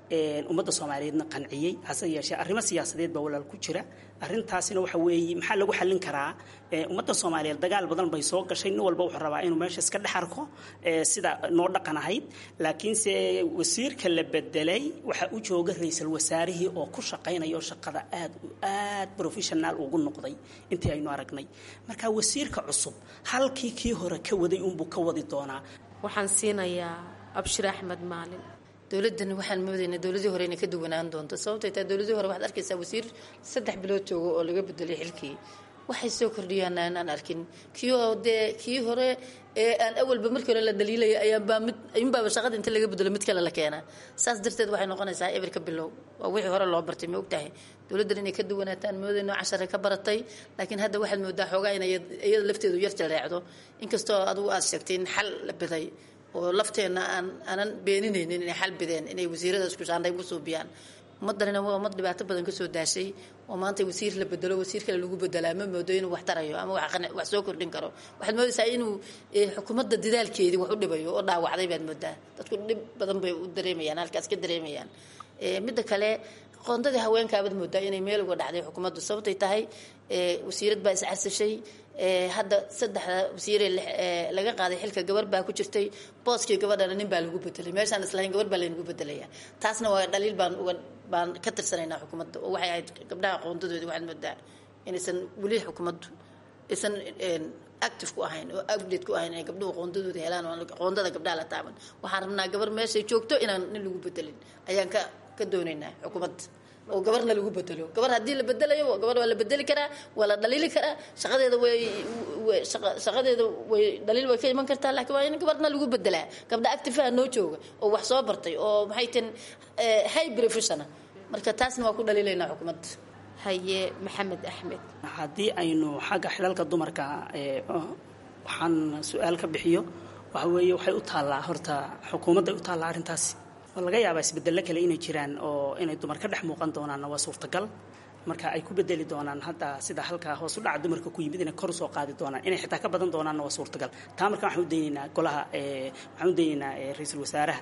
ummadda Soomaaliyeedna qanciyay hase yeeshee arrimo siyaasadeed baa walaal ku jira arrintaasina waxa weeye maxaa lagu xallin karaa ummadda Soomaaliyeed dagaal badan bay soo gashay nin walba wuxuu rabaa inuu meesha iska dhaxarko sida noo dhaqan ahayd laakiin se wasiirka la bedelay waxa uu jooga ra'iisul wasaarihii oo ku shaqeynayo shaqada aad aad professional ugu noqday intii aynu aragnay marka wasiirka cusub halkii kii hore ka waday uu buu ka wadi doonaa waxaan siinayaa Abshir Ahmed Maalin dawladdan waxaan moodaynaa dawladii hore inay ka duwanaan doonto sababtoo ah dawladii hore waxaad arkaysaa wasiir saddex bilood joogo oo laga bedelay xilkii waxay soo kordhiyaan aan arkin kii hore kii hore ee aan awalba markii hore la dhaliilay ayaan baa mid in baa shaqada inta laga bedelo mid kale la keenaa saas darteed waxay noqonaysaa eberka bilow waa wixii hore loo bartay ma ogtahay dawladdan inay ka duwanaataan moodayno cashar ka baratay laakiin hadda waxaad moodaa xogaa inay iyada lafteedu yar jaleecdo inkastoo adigu aad sheegtay in xal la biday oo lafteena aan aanan beeninaynin inay xal bideen inay wasiirada isku shaandhay u soo biyaan umadana waa umad dhibaato badan ka soo daashay oo maanta wasiir la bedelo wasiir kale lagu bedelaa ma moodo inuu wax tarayo ama wax wax soo kordhin karo waxaad moodaysaa inuu xukuumadda dadaalkeedii wax u dhibayo oo dhaawacday baad moodaa dadku dhib badan bay u dareemayaan halkaas ka dareemayaan midda kale qoondadii haweenkaabaad moodaa inay meel uga dhacday xukuumaddu sababtay tahay wasiirad baa iscarsashay hadda saddexda wasiire laga qaaday xilka gabar baa ku jirtay booskii gabadhana nin baa lagu bedelay meeshaan islahayn gabar baa lagu bedelayaa taasna waa dhaliil baan uga baan ka tirsanaynaa xukuumadda oo waxay ahayd gabdhaha qoondadoodii waxaad moodaa inaysan weli xukuumaddu aysan active ku ahayn oo update ku ahayn ay gabdhuhu qoondadooda helaan oo qoondada gabdhaha la taaban waxaan rabnaa gabar meeshay joogto inaan nin lagu bedelin ayaan ka ka doonaynaa xukuumadda oo gabarna lagu bedelo gabar hadii la bedelayo gabar waa la bedeli karaa waa la dhaliili karaa shaqadeeda way shaqadeeda way dhaliil way ka iman kartaa laakiin waa in gabarna lagu bedelaa gabdha active ah noo jooga oo wax soo bartay oo maxay tan high professional marka taasna waa ku dhaliilaynaa xukuumadda haye Maxamed Axmed hadii aynu xagga xilalka dumarka ee waxaan su'aal ka bixiyo waxa weeye waxay u taalaa horta xukuumadda u taalaa arintaas laga yaabaa isbedel kale inay jiraan oo inay dumar ka dhex muuqan doonaan waa suurtagal marka ay ku bedeli doonaan hadda sida halka hoos u dhac dumarka ku yimid inay kor soo qaadi doonaan inay xitaa ka badan doonaan waa suurtagal taa marka waxaan u daynaynaa golaha ee waxaan u daynaynaa ra'iisul wasaaraha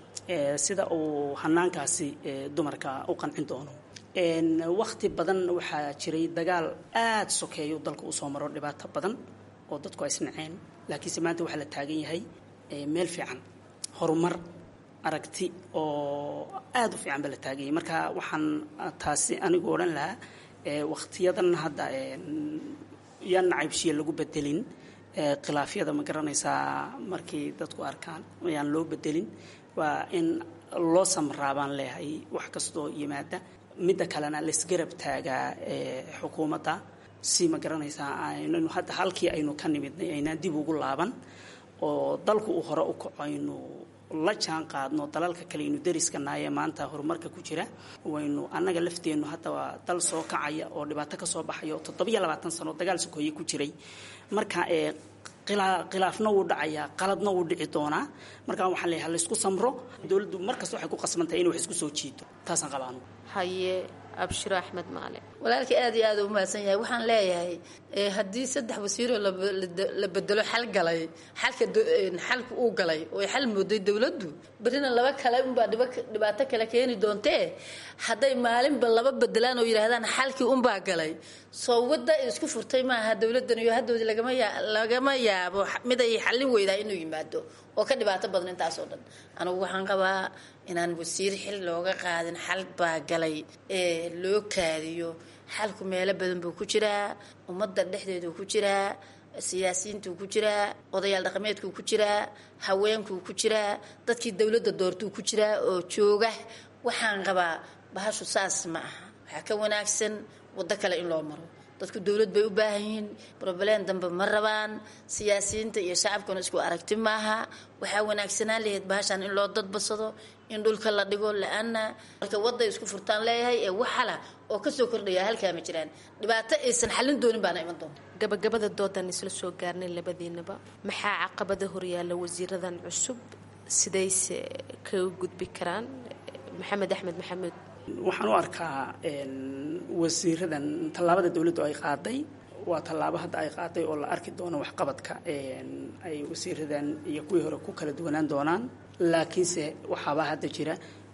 ee sida uu hanaankaasi dumarka u qancin doono een waqti badan waxaa jiray dagaal aad sokeeyo dalka u soo maro dhibaato badan oo dadku ay isnaceen laakiin maanta waxa la taagan yahay meel fiican horumar aragti oo aad u fiican bala taagay marka waxaan taasi anigu oran lahaa ee waqtiyadan hadda ee yan nacaybshiya lagu bedelin ee khilaafyada ma garanaysaa markii dadku arkaan yaan loo bedelin waa in loo samraabaan leeyahay wax kastoo yimaada midda kalena la isgarab taagaa ee xukuumadda si ma garanaysaa aynu hadda halkii aynu ka nimidnay aynaan dib ugu laaban oo dalku uu hore u kacayno la jaan qaadno dalalka kale inuu dariskanaay maanta horumarka ku jira waynu annaga lafteenu hadda waa dal soo kacaya oo dhibaato ka soo baxayo toddoba iyo labaatan sano dagaal sokoye ku jiray marka ee khilaafna uu dhacaya qaladna uu dhici doonaa marka waxaan leeyahay la isku samro dawladdu markasta waxay ku qasbantahay inay wax isku soo jiito taasaan qabaano haye Abshir Ahmed Maalin walaalkii aad iyo aad u mahadsan yahay waxaan leeyahay ee hadii saddex wasiir la bedelo xal galay xalka xalku uu galay oo xal mooday dawladdu barina laba kale un baa dhibaato kale keeni doontee haday maalinba laba bedelaan oo yiraahdaan xalkii un baa galay soo wada isku furtay ma aha dawladdan iyo hadoodi lagama yaa lagama yaabo mid ay xalin weydaa inuu yimaado oo ka dhibaato badan intaas oo dhan anigu waxaan qabaa inaan wasiir xil looga qaadin xal baa galay ee loo kaadiyo xalku meelo badan buu ku jiraa ummadda dhexdeedu ku jiraa siyaasiyiintu ku jiraa odayaal dhaqameedku ku jiraa haweenku ku jiraa dadkii dawladda doortuu ku jiraa oo jooga waxaan qabaa bahashu saas ma aha waxa ka wanaagsan wada kale in loo maro dadku dawlad bay u baahan yihiin problem dambe ma rabaan siyaasiyiinta iyo shacabkuna isku aragti maaha waxa wanaagsanaan leeyahay bahashan in loo dadbasado in dhulka la dhigo laana marka wada isku furtaan leeyahay ee waxala oo ka soo kordhaya halka ma jiraan dhibaato aysan xalin doonin baana iman doonto gabagabada doodan isla soo gaarnay labadiinaba maxaa caqabada horyaala wasiiradan cusub sidayse ka gudbi karaan Maxamed Axmed Maxamed waxaan u arkaa een wasiiradan tallaabada dawladdu ay qaaday waa tallaabo hadda ay qaaday oo la arki doono wax qabadka een ay wasiiradan iyo kuwii hore ku kala duwanaan doonaan laakiinse waxaaba hadda jira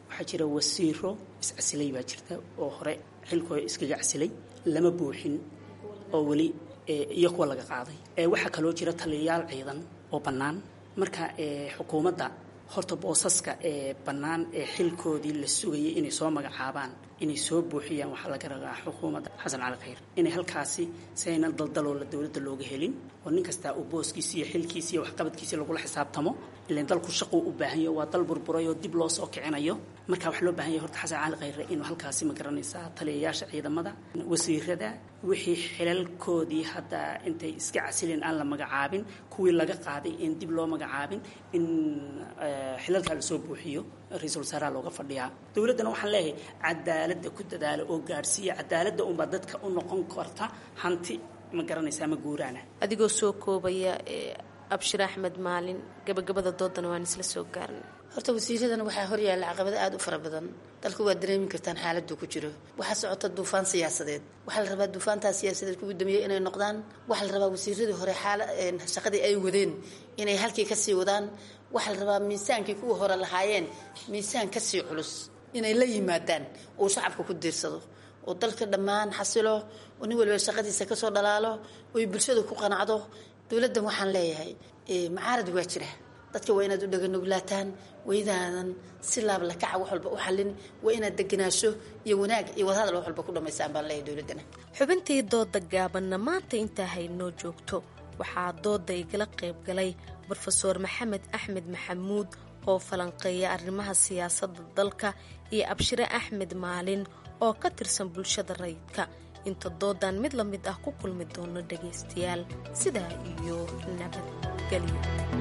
waxaa jira wasiiro iscasilay baa jirta oo hore xilkooda iskaga casilay lama buuxin oo weli iyo kuwa laga qaaday waxaa kaloo jira taliyayaal ciidan oo bannaan marka xukuumadda horta boosaska ee bannaan ee xilkoodii la sugayay inay soo magacaabaan inay soo buuxiyaan waxaa laga rabaa xukuumadda xasan cali khayr inay halkaasi si aynan daldaloo la dowladda looga helin oo nin kastaa uu booskiisa iyo xilkiisa iyo waxqabadkiisa lagula xisaabtamo ilaan dalku shaquu u baahan yahay waa dal burburay oo dib loo soo kicinayo marka waxaa loo baahan yahay horta xasan cali khayr inuu halkaasi ma garanaysaa taliyayaasha ciidamada wasiirada wixii xilalkoodii hadda intay iska casileen aan la magacaabin kuwii laga qaaday in dib loo magacaabin in xilalkaa lasoo buuxiyo ra-iisul wasaaraha looga fadhiyaa dowladdana waxaan leeyahay cadaaladda ku dadaala oo gaadhsiiya cadaaladda unbaa dadka u noqon karta hanti ma garanaysaa ma guuraana adigoo soo koobaya abshir axmed maalin gabagabada doodana waan isla soo gaarnay horta wasiiradana waxaa horyaalla caqabado aada u fara badan dalku waa dareemi kartaan xaaladdu ku jiro waxaa socota duufaan siyaasadeed waxaa la rabaa duufaantaa siyaasadeed kugu dambeeyey inay noqdaan waxaa la rabaa wasiiradii hore xaala shaqadii ay wadeen inay halkii kasii wadaan waxaa la rabaa miisaankii kuwa hore lahaayeen miisaan kasii culus inay la yimaadaan oo shacabka ku diirsado oo dalka dhammaan xasilo oo nin waliba shaqadiisa kasoo dhalaalo oy bulshada ku qanacdo dowladdan waxaan leeyahay macaarad waa jira dadka waa inaad u dhaganoglaataan waydaadan si laab la kaca wax walba u xallin waa inaad deganaasho iyo wanaag iyo wadahadal wax walba ku dhammaystaan baan leeyahay dowladdana xubintii dooda gaabanna maanta intaa haynoo joogto waxaa dooda igala qayb galay brofeor maxamed axmed maxamuud oo falanqeeya arrimaha siyaasadda dalka iyo abshire axmed maalin oo ka tirsan bulshada rayidka inta doodan mid la mid ah ku kulmi doono dhagaystayaal sidaa iyo nabadgelyo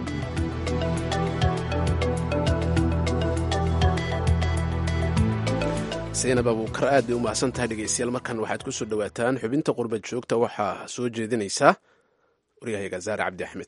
saynab abuukar aad bay u mahadsan tahay dhegaystayaal markan waxaad ku soo dhowaataan xubinta qurbad joogta waxaa soo jeedinaysaa waryahayga zaare cabdi axmed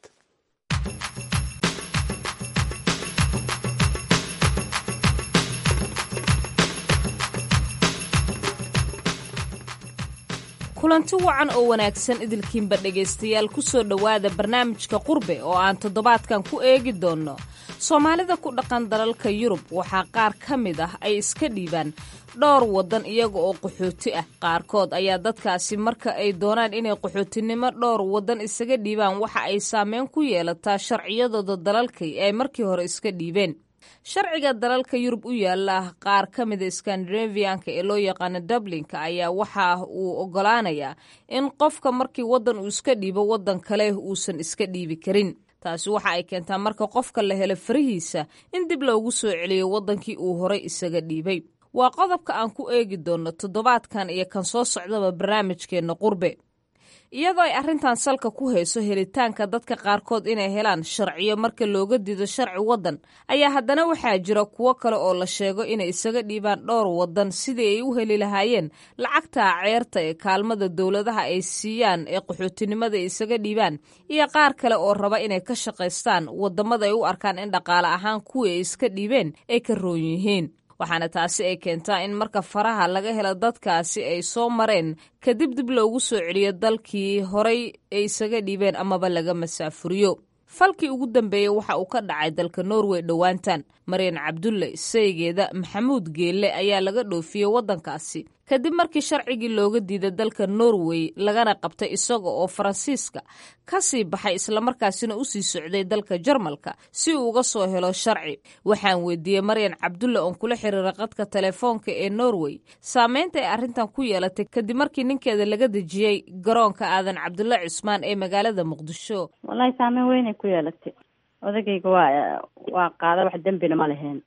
kulanti wacan oo wanaagsan idilkiinba dhegaystayaal ku soo dhowaada barnaamijka qurbe oo aan toddobaadkan ku eegi doonno soomaalida ku dhaqan dalalka yurub waxaa qaar ka mid ah ay iska dhiibaan dhowr waddan iyaga oo qaxooti ah qaarkood ayaa dadkaasi marka ay doonaan inay qaxootinimo dhowr waddan isaga dhiibaan waxa ay saameyn ku yeelataa sharciyadooda dalalkay ay markii hore iska dhiibeen sharciga dalalka yurub u yaala qaar ka mida skandinavianka ee loo yaqaano dublinka ayaa waxa uu ogolaanayaa in qofka markii waddan uu iska dhiibo waddan kale uusan iska dhiibi karin taasi waxa ay keentaa marka qofka la helo farihiisa in dib loogu soo celiyo waddankii uu horay isaga dhiibay waa qodobka aan ku eegi doonno toddobaadkan iyo kan soo socdaba barnaamijkeenna qurbe iyadoo ay arrintan salka ku hayso helitaanka dadka qaarkood inay helaan sharciyo marka looga diido sharci waddan ayaa haddana waxaa jira kuwo kale oo la sheego inay isaga dhiibaan dhowr waddan sidii ay u heli lahaayeen lacagta ceerta ee kaalmada dowladaha ay siiyaan ee qaxootinimada ay isaga dhiibaan iyo qaar kale oo raba inay ka shaqaystaan waddamada ay u arkaan in dhaqaale ahaan kuwii ay iska dhiibeen ay ka roon yihiin waxaana taasi ay keentaa in marka faraha laga helo dadkaasi ay soo mareen kadib dib loogu soo celiyo dalkii horay ay isaga dhiibeen amaba laga masaafuriyo falkii ugu dambeeyey waxa uu ka dhacay dalka norway dhowaantan maryan cabdulle saygeeda maxamuud geelle ayaa laga dhoofiyey waddankaasi kadib markii sharcigii looga diiday dalka norway lagana qabtay isaga oo faransiiska ka sii baxay islamarkaasina u sii socday dalka jarmalka si uu uga soo helo sharci waxaan weydiiyey maryan cabdulle oon kula xiriira qadka telefoonka ee norway saameynta ay arrintan ku yeelatay kadib markii ninkeeda laga dejiyey garoonka aadan cabdulle cismaan ee magaalada muqdisho wallahi saameyn weynay ku yeelatay odagayga waa waa qaada wax dembina ma leheen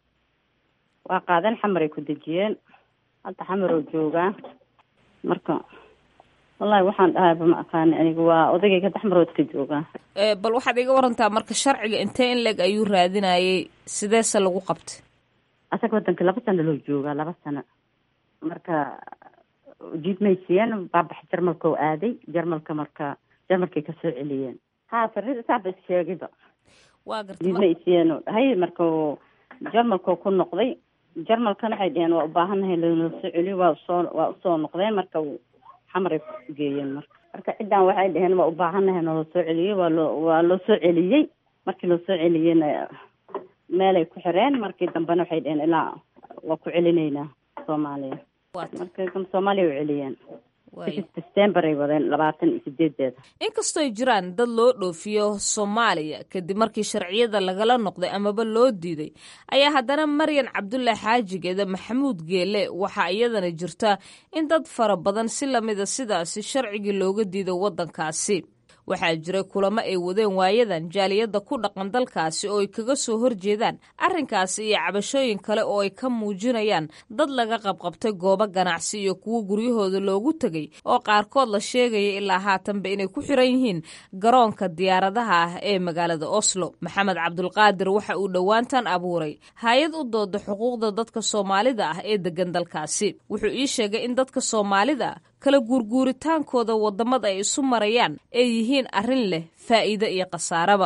waa qaadan xamaray ku dejiyeen hadda xamar oo joogaa marka wallahi waxaan dhahayba ma aqaani aniga waa odagayga hadda xamar oo iska joogaa bal waxaad iga warantaa marka sharciga intee in leeg ayuu raadinayay sideese lagu qabtay asaga waddanka laba sano loo joogaa laba sano marka jiidmaysiiyeen baabax jarmalka oo aaday jarmalka marka jarmalkay kasoo celiyeen ha farida saaba is sheegayba waa garta jiidmaysiiyeen oo dhahay marka jarmalka ku noqday jarmalkana waxay dheheen waa u baahannahay lanoo soo celiyo waa usoo waa usoo noqdeen marka xamaray geeyeen marka marka ciddaan waxay dheheen waa u baahannahay naloo soo celiyo waa loo waa loo soo celiyey markii loo soo celiyeyna meelay ku xireen markii dambena waxay dheheen ilaa waa ku celinaynaa soomaaliya marka soomaaliya u celiyeen december ay wadeen labaatan iyo sideedeeda inkastoo ay jiraan dad loo dhoofiyo soomaaliya kadib markii sharciyada lagala noqday amaba loo diiday ayaa haddana maryan cabdulle xaajigeeda maxamuud geele waxaa iyadana jirta in dad fara badan si lamida sidaasi sharcigii looga diido waddankaasi waxaa jiray kulamo ay wadeen waayadan jaaliyadda ku dhaqan dalkaasi oo ay kaga soo horjeedaan arrinkaasi iyo cabashooyin kale oo ay ka muujinayaan dad laga qabqabtay goobo ganacsi iyo kuwo guryahooda loogu tegay oo qaarkood la sheegaya ilaa haatanba inay ku xiran yihiin garoonka diyaaradaha ah ee magaalada Oslo. Maxamed Cabdulqaadir waxa uu dhowaantan abuuray hay-ad u dooda xuquuqda dadka Soomaalida ah ee degan dalkaasi. Wuxuu ii sheegay in dadka Soomaalida kala guurguuritaankooda wadamada ay isu marayaan ay yihiin arrin leh faa'iido iyo khasaaraba.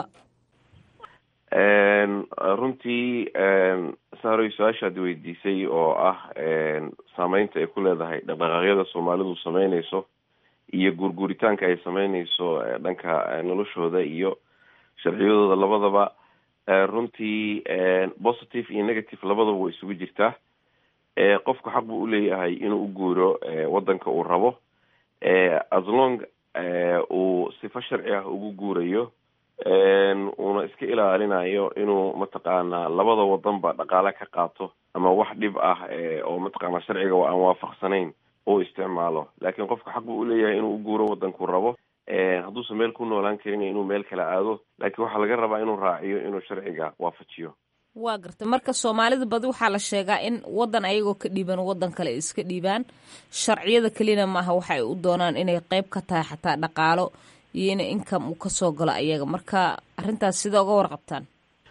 runtii saaroy su-aashaad weydiisay oo ah saameynta ay ku leedahay dhaqdhaqaaqyada soomaalidu sameynayso iyo guurguuritaanka ay sameynayso dhanka noloshooda iyo sharciyadooda labadaba runtii positive iyo negative labadaba way isugu jirtaa. qofku xaq buu uleeyahay inuu u guuro wadanka uu rabo as long uu sifo sharci ah ugu guurayo uuna iska ilaalinayo inuu mataqaanaa labada wadanba dhaqaale ka qaato ama wax dhib ah oo mataqaanaa sharciga aan waafaqsanayn uu isticmaalo. laakiin qofku xaq buu uleeyahay inuu u guuro wadankuu rabo hadduusan meel ku noolaan karin inuu meel kala aado, laakiin waxaa laga rabaa inuu raaciyo inuu sharciga waafajiyo. waa garta marka Soomaalida badi waxaa la sheegaa in wadan ayagoo ka dhiiban wadan kale iska dhiibaan, sharciyada kalina maaha waxa ay u doonaan inay qayb ka tahay xataa dhaqaalo iyo in income uu kasoo galo ayaga. marka arrintaas sida uga warqabtaan?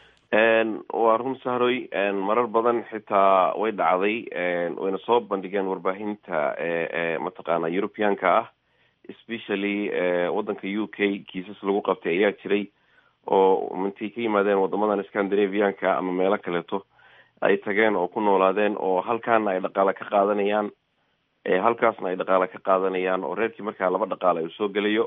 waa run sahroy, marar badan xitaa way dhacday, wayna soo bandhigeen warbaahinta mataqaana Europeanka ah, especially wadanka U K kiisas lagu qabtay ayaa jiray oo intay ka yimaadeen wadamadan Scandinavianka ama meelo kaleeto ay tageen oo ku noolaadeen oo halkaana ay dhaqaale ka qaadanayaan halkaasna ay dhaqaale ka qaadanayaan oo reerkii markaa laba dhaqaale ay soo gelayo.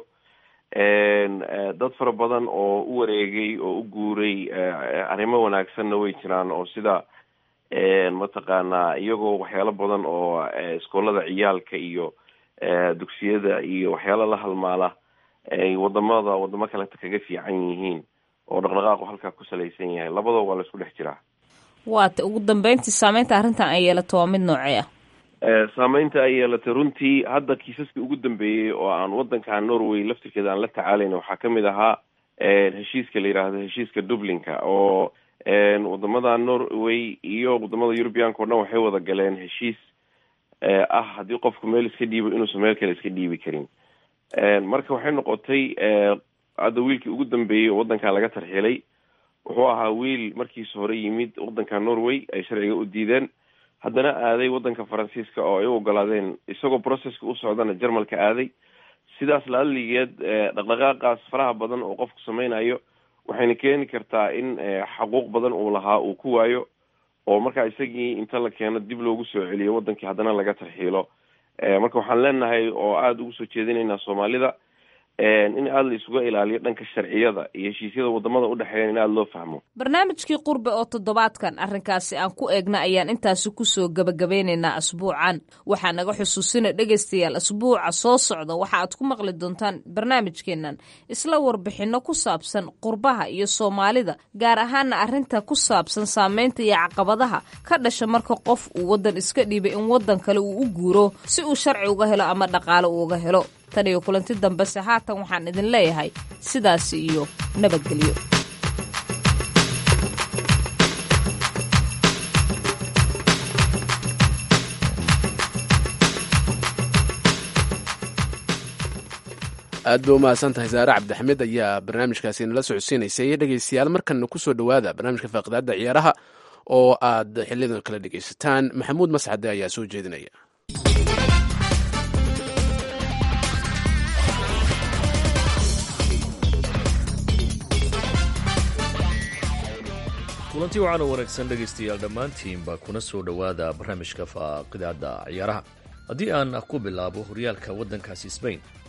dad fara badan oo u wareegay oo u guuray arrimo wanaagsanna way jiraan oo sida mataqaanaa iyagoo waxyaalo badan oo iskoolada ciyaalka iyo dugsiyada iyo waxyaalo la halmaala ay wadamada wadamo kaleta kaga fiican yihiin oo dhaqdhaqaaqu halkaa ku salaysan yahay. labadoo waa la isku dhex jiraa. waata ugu dambeyntii saameynta arrintan ay yeelato waa mid noocee ah? saameynta ay yeelatay runtii hadda kiisaskii ugu dambeeyey oo aan wadanka Norway laftirkeeda aan la tacaalayna waxaa kamid ahaa heshiiska la yidhaahdo heshiiska Dublinka oo wadamada Norway iyo wadamada Europeanka oo dhan waxay wada galeen heshiis ah haddii qofku meel iska dhiibo inuusan meel kale iska dhiibi karin. marka waxay noqotay hadda wiilkii ugu dambeeyey oo wadanka laga tarxilay wuxuu ahaa wiil markiisa hore yimid wadanka Norway ay sharciga u diideen, haddana aaday wadanka Faransiiska oo ay u ogolaadeen, isagoo processka u socdana Jarmalka aaday. sidaas laaligeed dhaqdhaqaaqaas faraha badan oo qofku sameynayo waxayna keeni kartaa in xaquuq badan uu lahaa uu ku waayo oo markaa isagii inta la keeno dib loogu soo celiyo wadankii haddana laga tarxiilo. marka waxaan leenahay oo aada ugu soo jeedinaynaa Soomaalida in aada la isuga ilaaliyo dhanka sharciyada iyo heshiisyada wadamada udhexeeya in aada loo fahmo. barnaamijkii qurbe oo toddobaadkan arrinkaasi aan ku eegna ayaan intaasi kusoo gabagabeynaynaa asbuucan. waxaa naga xusuusina dhegaystayaal asbuuca soo socda waxa aad ku maqli doontaan barnaamijkeennan isla warbixino ku saabsan qurbaha iyo Soomaalida, gaar ahaana arrinta ku saabsan saameynta iyo caqabadaha ka dhasha marka qof uu wadan iska dhiibay in wadan kale uu u guuro si uu sharci uga helo ama dhaqaale uga helo. tan iyo kulanti dambese haatan waxaan idin leeyahay sidaasi iyo nabadgelyo. aad bay umahadsan tahay saare cabdixamed ayaa barnaamijkaasi nala socodsiinaysay. dhegeystayaal markana kusoo dhawaada barnaamijka faaqidaada ciyaaraha oo aad xilidan kala dhegeysataan. maxamuud mascade ayaa soo jeedinaya. kulanti wacan oo wanaagsan dhegaystayaal dhammaantiinba kuna soo dhowaada barnaamijka faaqidaada ciyaaraha. haddii aan ku bilaabo horyaalka waddankaasi Spain,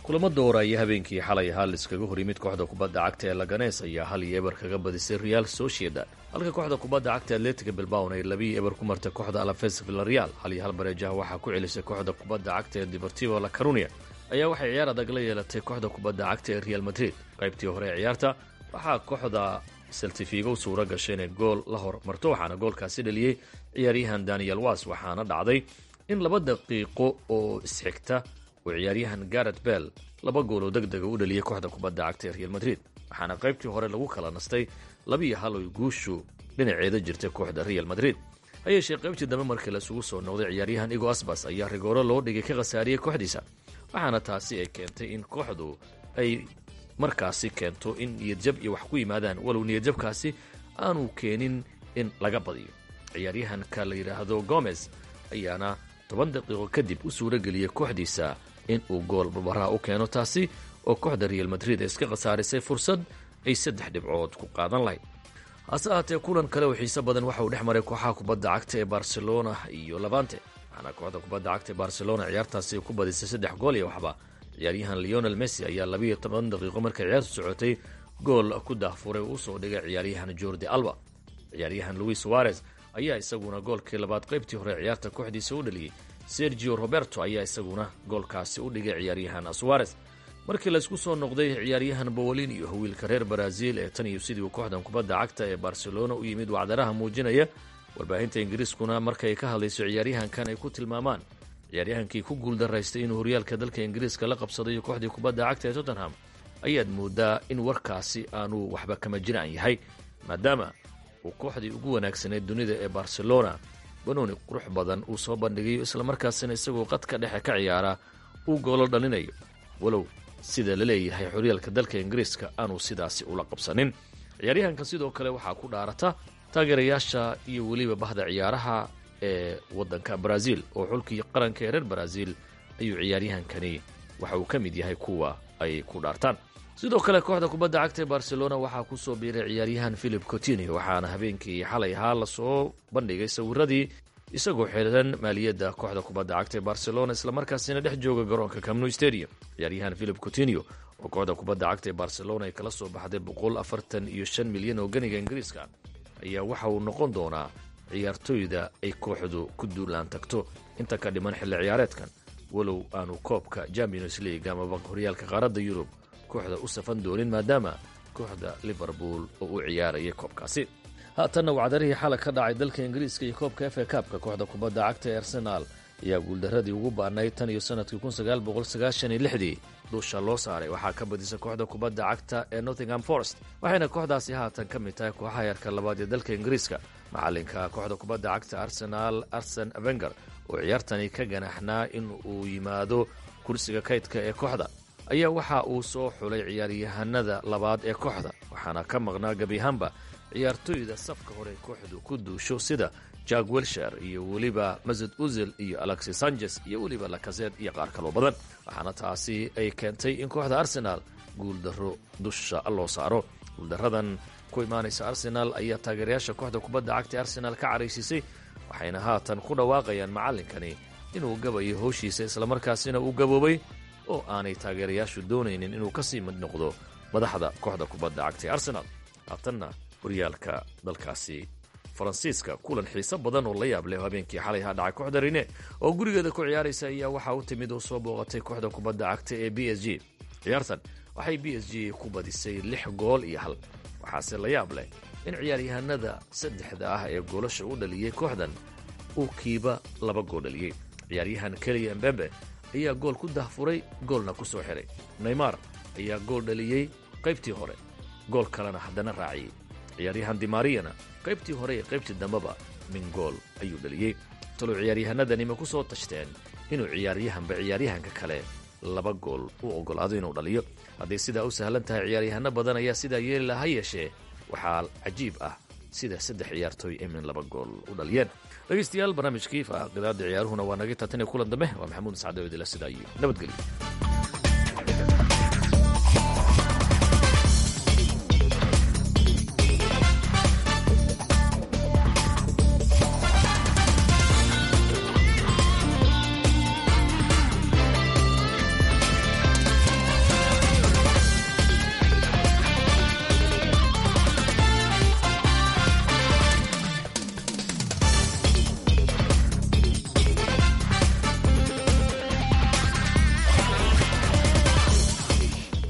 kulamo doora iyo habeenkii xalay ahaa liskaga hor yimid kooxda kubadda cagta ee laganes ayaa hal iyo eber kaga badisay real sociedad halka kooxda kubadda cagta atletica bilbao ay labiyo eber ku martay kooxda alaves villarreal hal iyo hal bareejaha waxaa ku celisay kooxda kubadda cagta ee deportivo la carunia ayaa waxay ciyaar adag la yeelatay kooxda kubadda cagta ee real madrid qaybtii hore ee ciyaarta waxaa kooxda seltifigo suura gashay inay gool la hor marto waxaana goolkaasi dhaliyey ciyaaryahan daniel was waxaana dhacday in laba daqiiqo oo isxigta oo ciyaaryahan garet bell laba gool oo deg dega u dhaliyey kooxda kubadda cagta ee real madrid waxaana qaybtii hore lagu kala nastay labiyo hal oy guushu dhinaceeda jirtay kooxda real madrid ha yeeshee qaybtii dambe markii laisugu soo noqday ciyaaryahan igo asbas ayaa rigooro loo dhigay ka khasaariyey kooxdiisa waxaana taasi ay keentay in kooxdu ay markaasi keento in niyadjab iyo wax ku yimaadaan walow niyadjabkaasi aanu keenin in laga badiyo ciyaaryahanka la yidhaahdo gomez ayaana toban daqiiqo kadib u suura geliyey kooxdiisa in uu gool barbaraha u keeno taasi oo kooxda real madrid iska khasaarisay fursad ay saddex dhibcood ku qaadan lahayd hase ahaatee kulan kale oo xiise badan waxa uu dhex maray kooxaha kubadda cagta ee barcelona iyo labante waxaana kooxda kubadda cagta ee barcelona ciyaartaasi ku badisay saddex gool iyo waxba ciyaaryahan leonel messi ayaa labiyo toban daqiiqo markay ciyaartu socotay gool ku daahfuray uu usoo dhigay ciyaaryahan jordi alba ciyaaryahan luis suarez ayaa isaguna goolkii labaad qaybtii hore ciyaarta kooxdiisa u dhaliyey sergio roberto ayaa isaguna goolkaasi u dhigay ciyaaryahan suarez markii laysku soo noqday ciyaaryahan bowolin iyo wiilka reer baraasiil ee tan iyo sidii uu kooxdan kubadda cagta ee barcelona u yimid wacdaraha muujinaya warbaahinta ingiriiskuna markay ka hadlayso ciyaaryahankan ay ku tilmaamaan ciyaaryahankii ku guuldaraystay inuu horyaalka dalka ingiriiska la qabsadayo kooxdii kubadda cagta ee tottenham ayaad moodaa in warkaasi aanu waxba kama jiraan yahay maadaama uu kooxdii ugu wanaagsaneed dunida ee barcelona banooni qurux badan uu soo bandhigayo islamarkaasina isagoo qadka dhexe ka ciyaara uu goolo dhalinayo walow sida la leeyahay horyaalka dalka ingiriiska aanu sidaasi ula qabsanin ciyaaryahanka sidoo kale waxaa ku dhaarata taageerayaasha iyo weliba bahda ciyaaraha ee waddanka brazil oo xulkii qaranka ee reer brazil ayuu ciyaaryahankani waxa uu ka mid yahay kuwa ay ku dhaartaan sidoo kale kooxda kubadda cagta ee barcelona waxaa ku soo biiray ciyaaryahan philip coutinho waxaana habeenkii xalay ahaa lasoo bandhigay sawiradii isagoo xidhan maaliyadda kooxda kubadda cagta ee barcelona islamarkaasina dhex jooga garoonka camp nou stadium ciyaaryahan philip coutinho oo kooxda kubadda cagta ee barcelona ay kala soo baxday boqol afartan iyo shan milyan oo ganiga ingiriiska ayaa waxa uu noqon doonaa ciyaartoyda ay kooxdu ku duulaan tagto inta ka dhiman xilli ciyaareedkan walow aanu koobka champions league amaba horyaalka qaaradda yurub kooxda u safan doonin maadaama kooxda liverpool oo u ciyaarayay koobkaasi haatanna wacdarihii xalay ka dhacay dalka ingiriiska iyo koobka f a kaabka kooxda kubadda cagta ee arsenaal ayaa guuldaradii ugu baanayd tan iyo sanadkii kun sagaal boqol sagaashan iyo lixdii dusha loo saaray waxaa ka badisa kooxda kubadda cagta ee nottingham forest waxayna kooxdaasi haatan ka mid tahay kooxaha heerka labaad ee dalka ingiriiska macalinka kooxda kubadda cagta arsenaal arsen wenger oo ciyaartani ka ganaxnaa in uu yimaado kursiga kaydka ee kooxda ayaa waxa uu soo xulay ciyaaryahanada labaad ee kooxda waxaana ka maqnaa gebi ahaanba ciyaartoyda safka hore kooxdu ku duusho sida jack wilsher iyo weliba masud uzil iyo alexis sanchez iyo weliba lakazed iyo qaar kaloo badan waxaana taasi ay keentay in kooxda arsenaal guuldaro dusha loo saaro guuldaradan ku imaanaysa arsenaal ayaa taageerayaasha kooxda kubadda cagta arsenaal ka caraysiisay waxayna haatan ku dhawaaqayaan macallinkani inuu gabayo howshiisa islamarkaasina uu gaboobay oo aanay taageerayaashu doonaynin inuu ka sii mid noqdo madaxda kooxda kubadda cagta ee arsenaal haatanna horyaalka dalkaasi faransiiska kulan xiiso badan oo la yaab leh habeenkii xalay ha dhacay kooxda rene oo gurigeeda ku ciyaaraysa ayaa waxaa u timid oo soo booqatay kooxda kubadda cagta ee b s g ciyaartan waxay b s g ku badisay lix gool iyo hal waxaase la yaab leh in ciyaaryahanada saddexda ah ee goolasha u dhaliyey kooxdan uu kiiba laba gool dhaliyey ciyaaryahan keliya mbembe ayaa gool ku dahfuray goolna ku soo xiray neymar ayaa gool dhaliyey qaybtii hore gool kalena haddana raaciyey ciyaaryahan dimariyana qaybtii hore iyo qaybtii dambeba min gool ayuu dhaliyey talow ciyaaryahanadani ma ku soo tashteen inuu ciyaaryahanba ciyaaryahanka kale laba gool u oggolaado inuu dhaliyo hadday sidaa u sahlan tahay ciyaaryahano badan ayaa sidaa yeeli laha yeeshee waxaa cajiib ah sida saddex ciyaartooy ay min laba gool u dhaliyeen dhegaystayaal barnaamijkii faaqidaada ciyaaruhuna waa naga taatan iyo kulan dambe waa maxamuud sacdo idila sidaa iyo nabadgelyo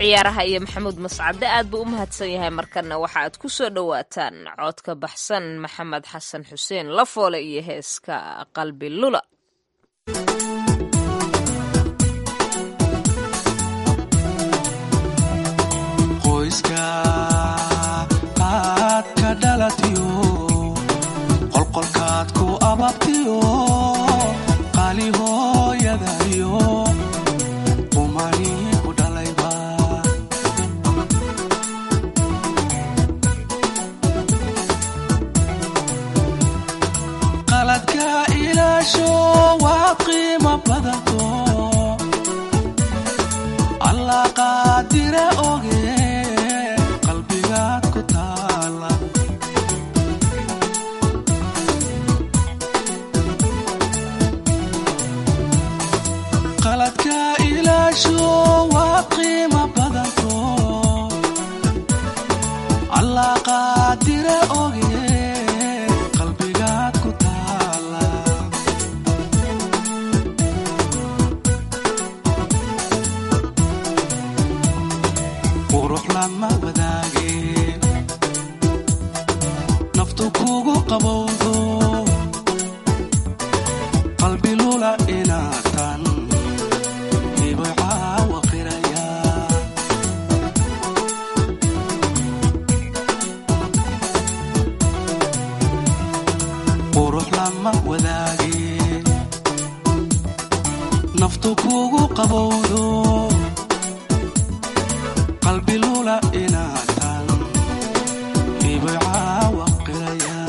ciyaaraha iyo maxamuud mascade aad buu u mahadsan yahay. markana waxa aad ku soo dhowaataan codka baxsan maxamed xasan xuseen lafoole iyo heeska qalbi lula. qoyska aad ka dhalatiyo qolqolkaad ku ababtiyo qaali hooyadayo umani ku dhalayba qaladka ilaasho waa qiimo badanto allah qaadire oge qalbigaad ku taala qaladka ilaasho waa qiimo badanto allah qaadire oge qalbigaad ku taala qurux lama wadaage naftu kugu qabowdo qalbi lula inaatan naftu kugu qabowdo qalbi lula inaatan ibaa waqiraya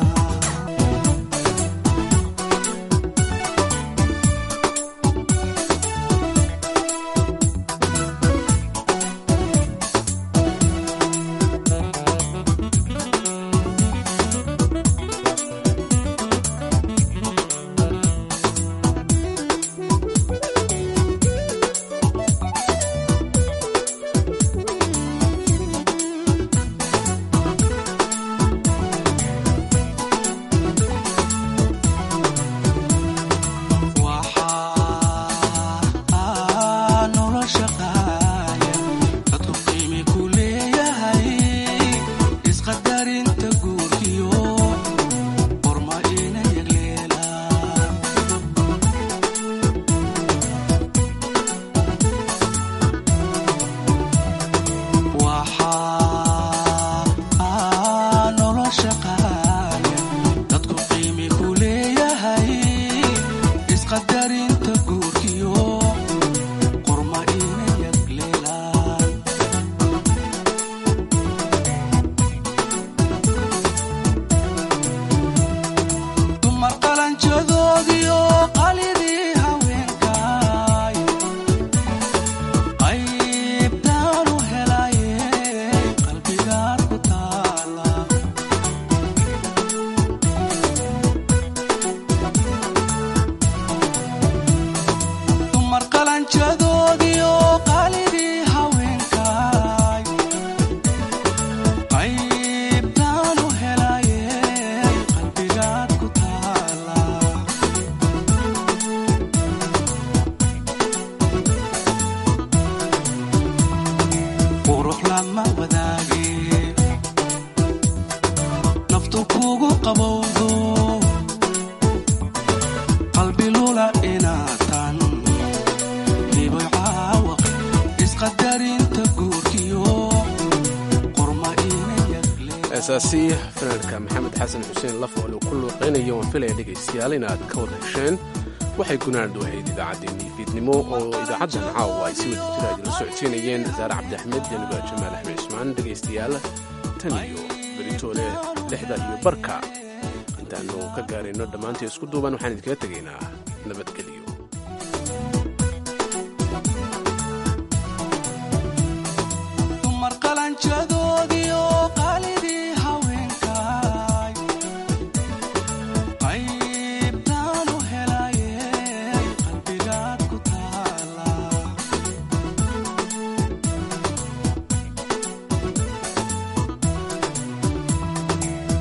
heesaasi fanaanka maxamed xasan xuseen lafoole ku luuqaynayo waan filaya dhegaystayaal inaad ka wada hesheen. waxay gunaandu ahayd idaacaddeenii fiidnimo oo idaacaddan caawa ay si wada jira idinla socodsiinayeen saare cabdi axmed janiba jamaal axmed cismaan. dhegaystayaal tan iyo beritoole lixda iyo barka intaanu ka gaarayno dhammaantii isku duuban waxaan idinkaga tegaynaa nabadgelyo.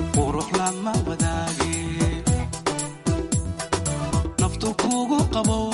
naftu kugu qabowdo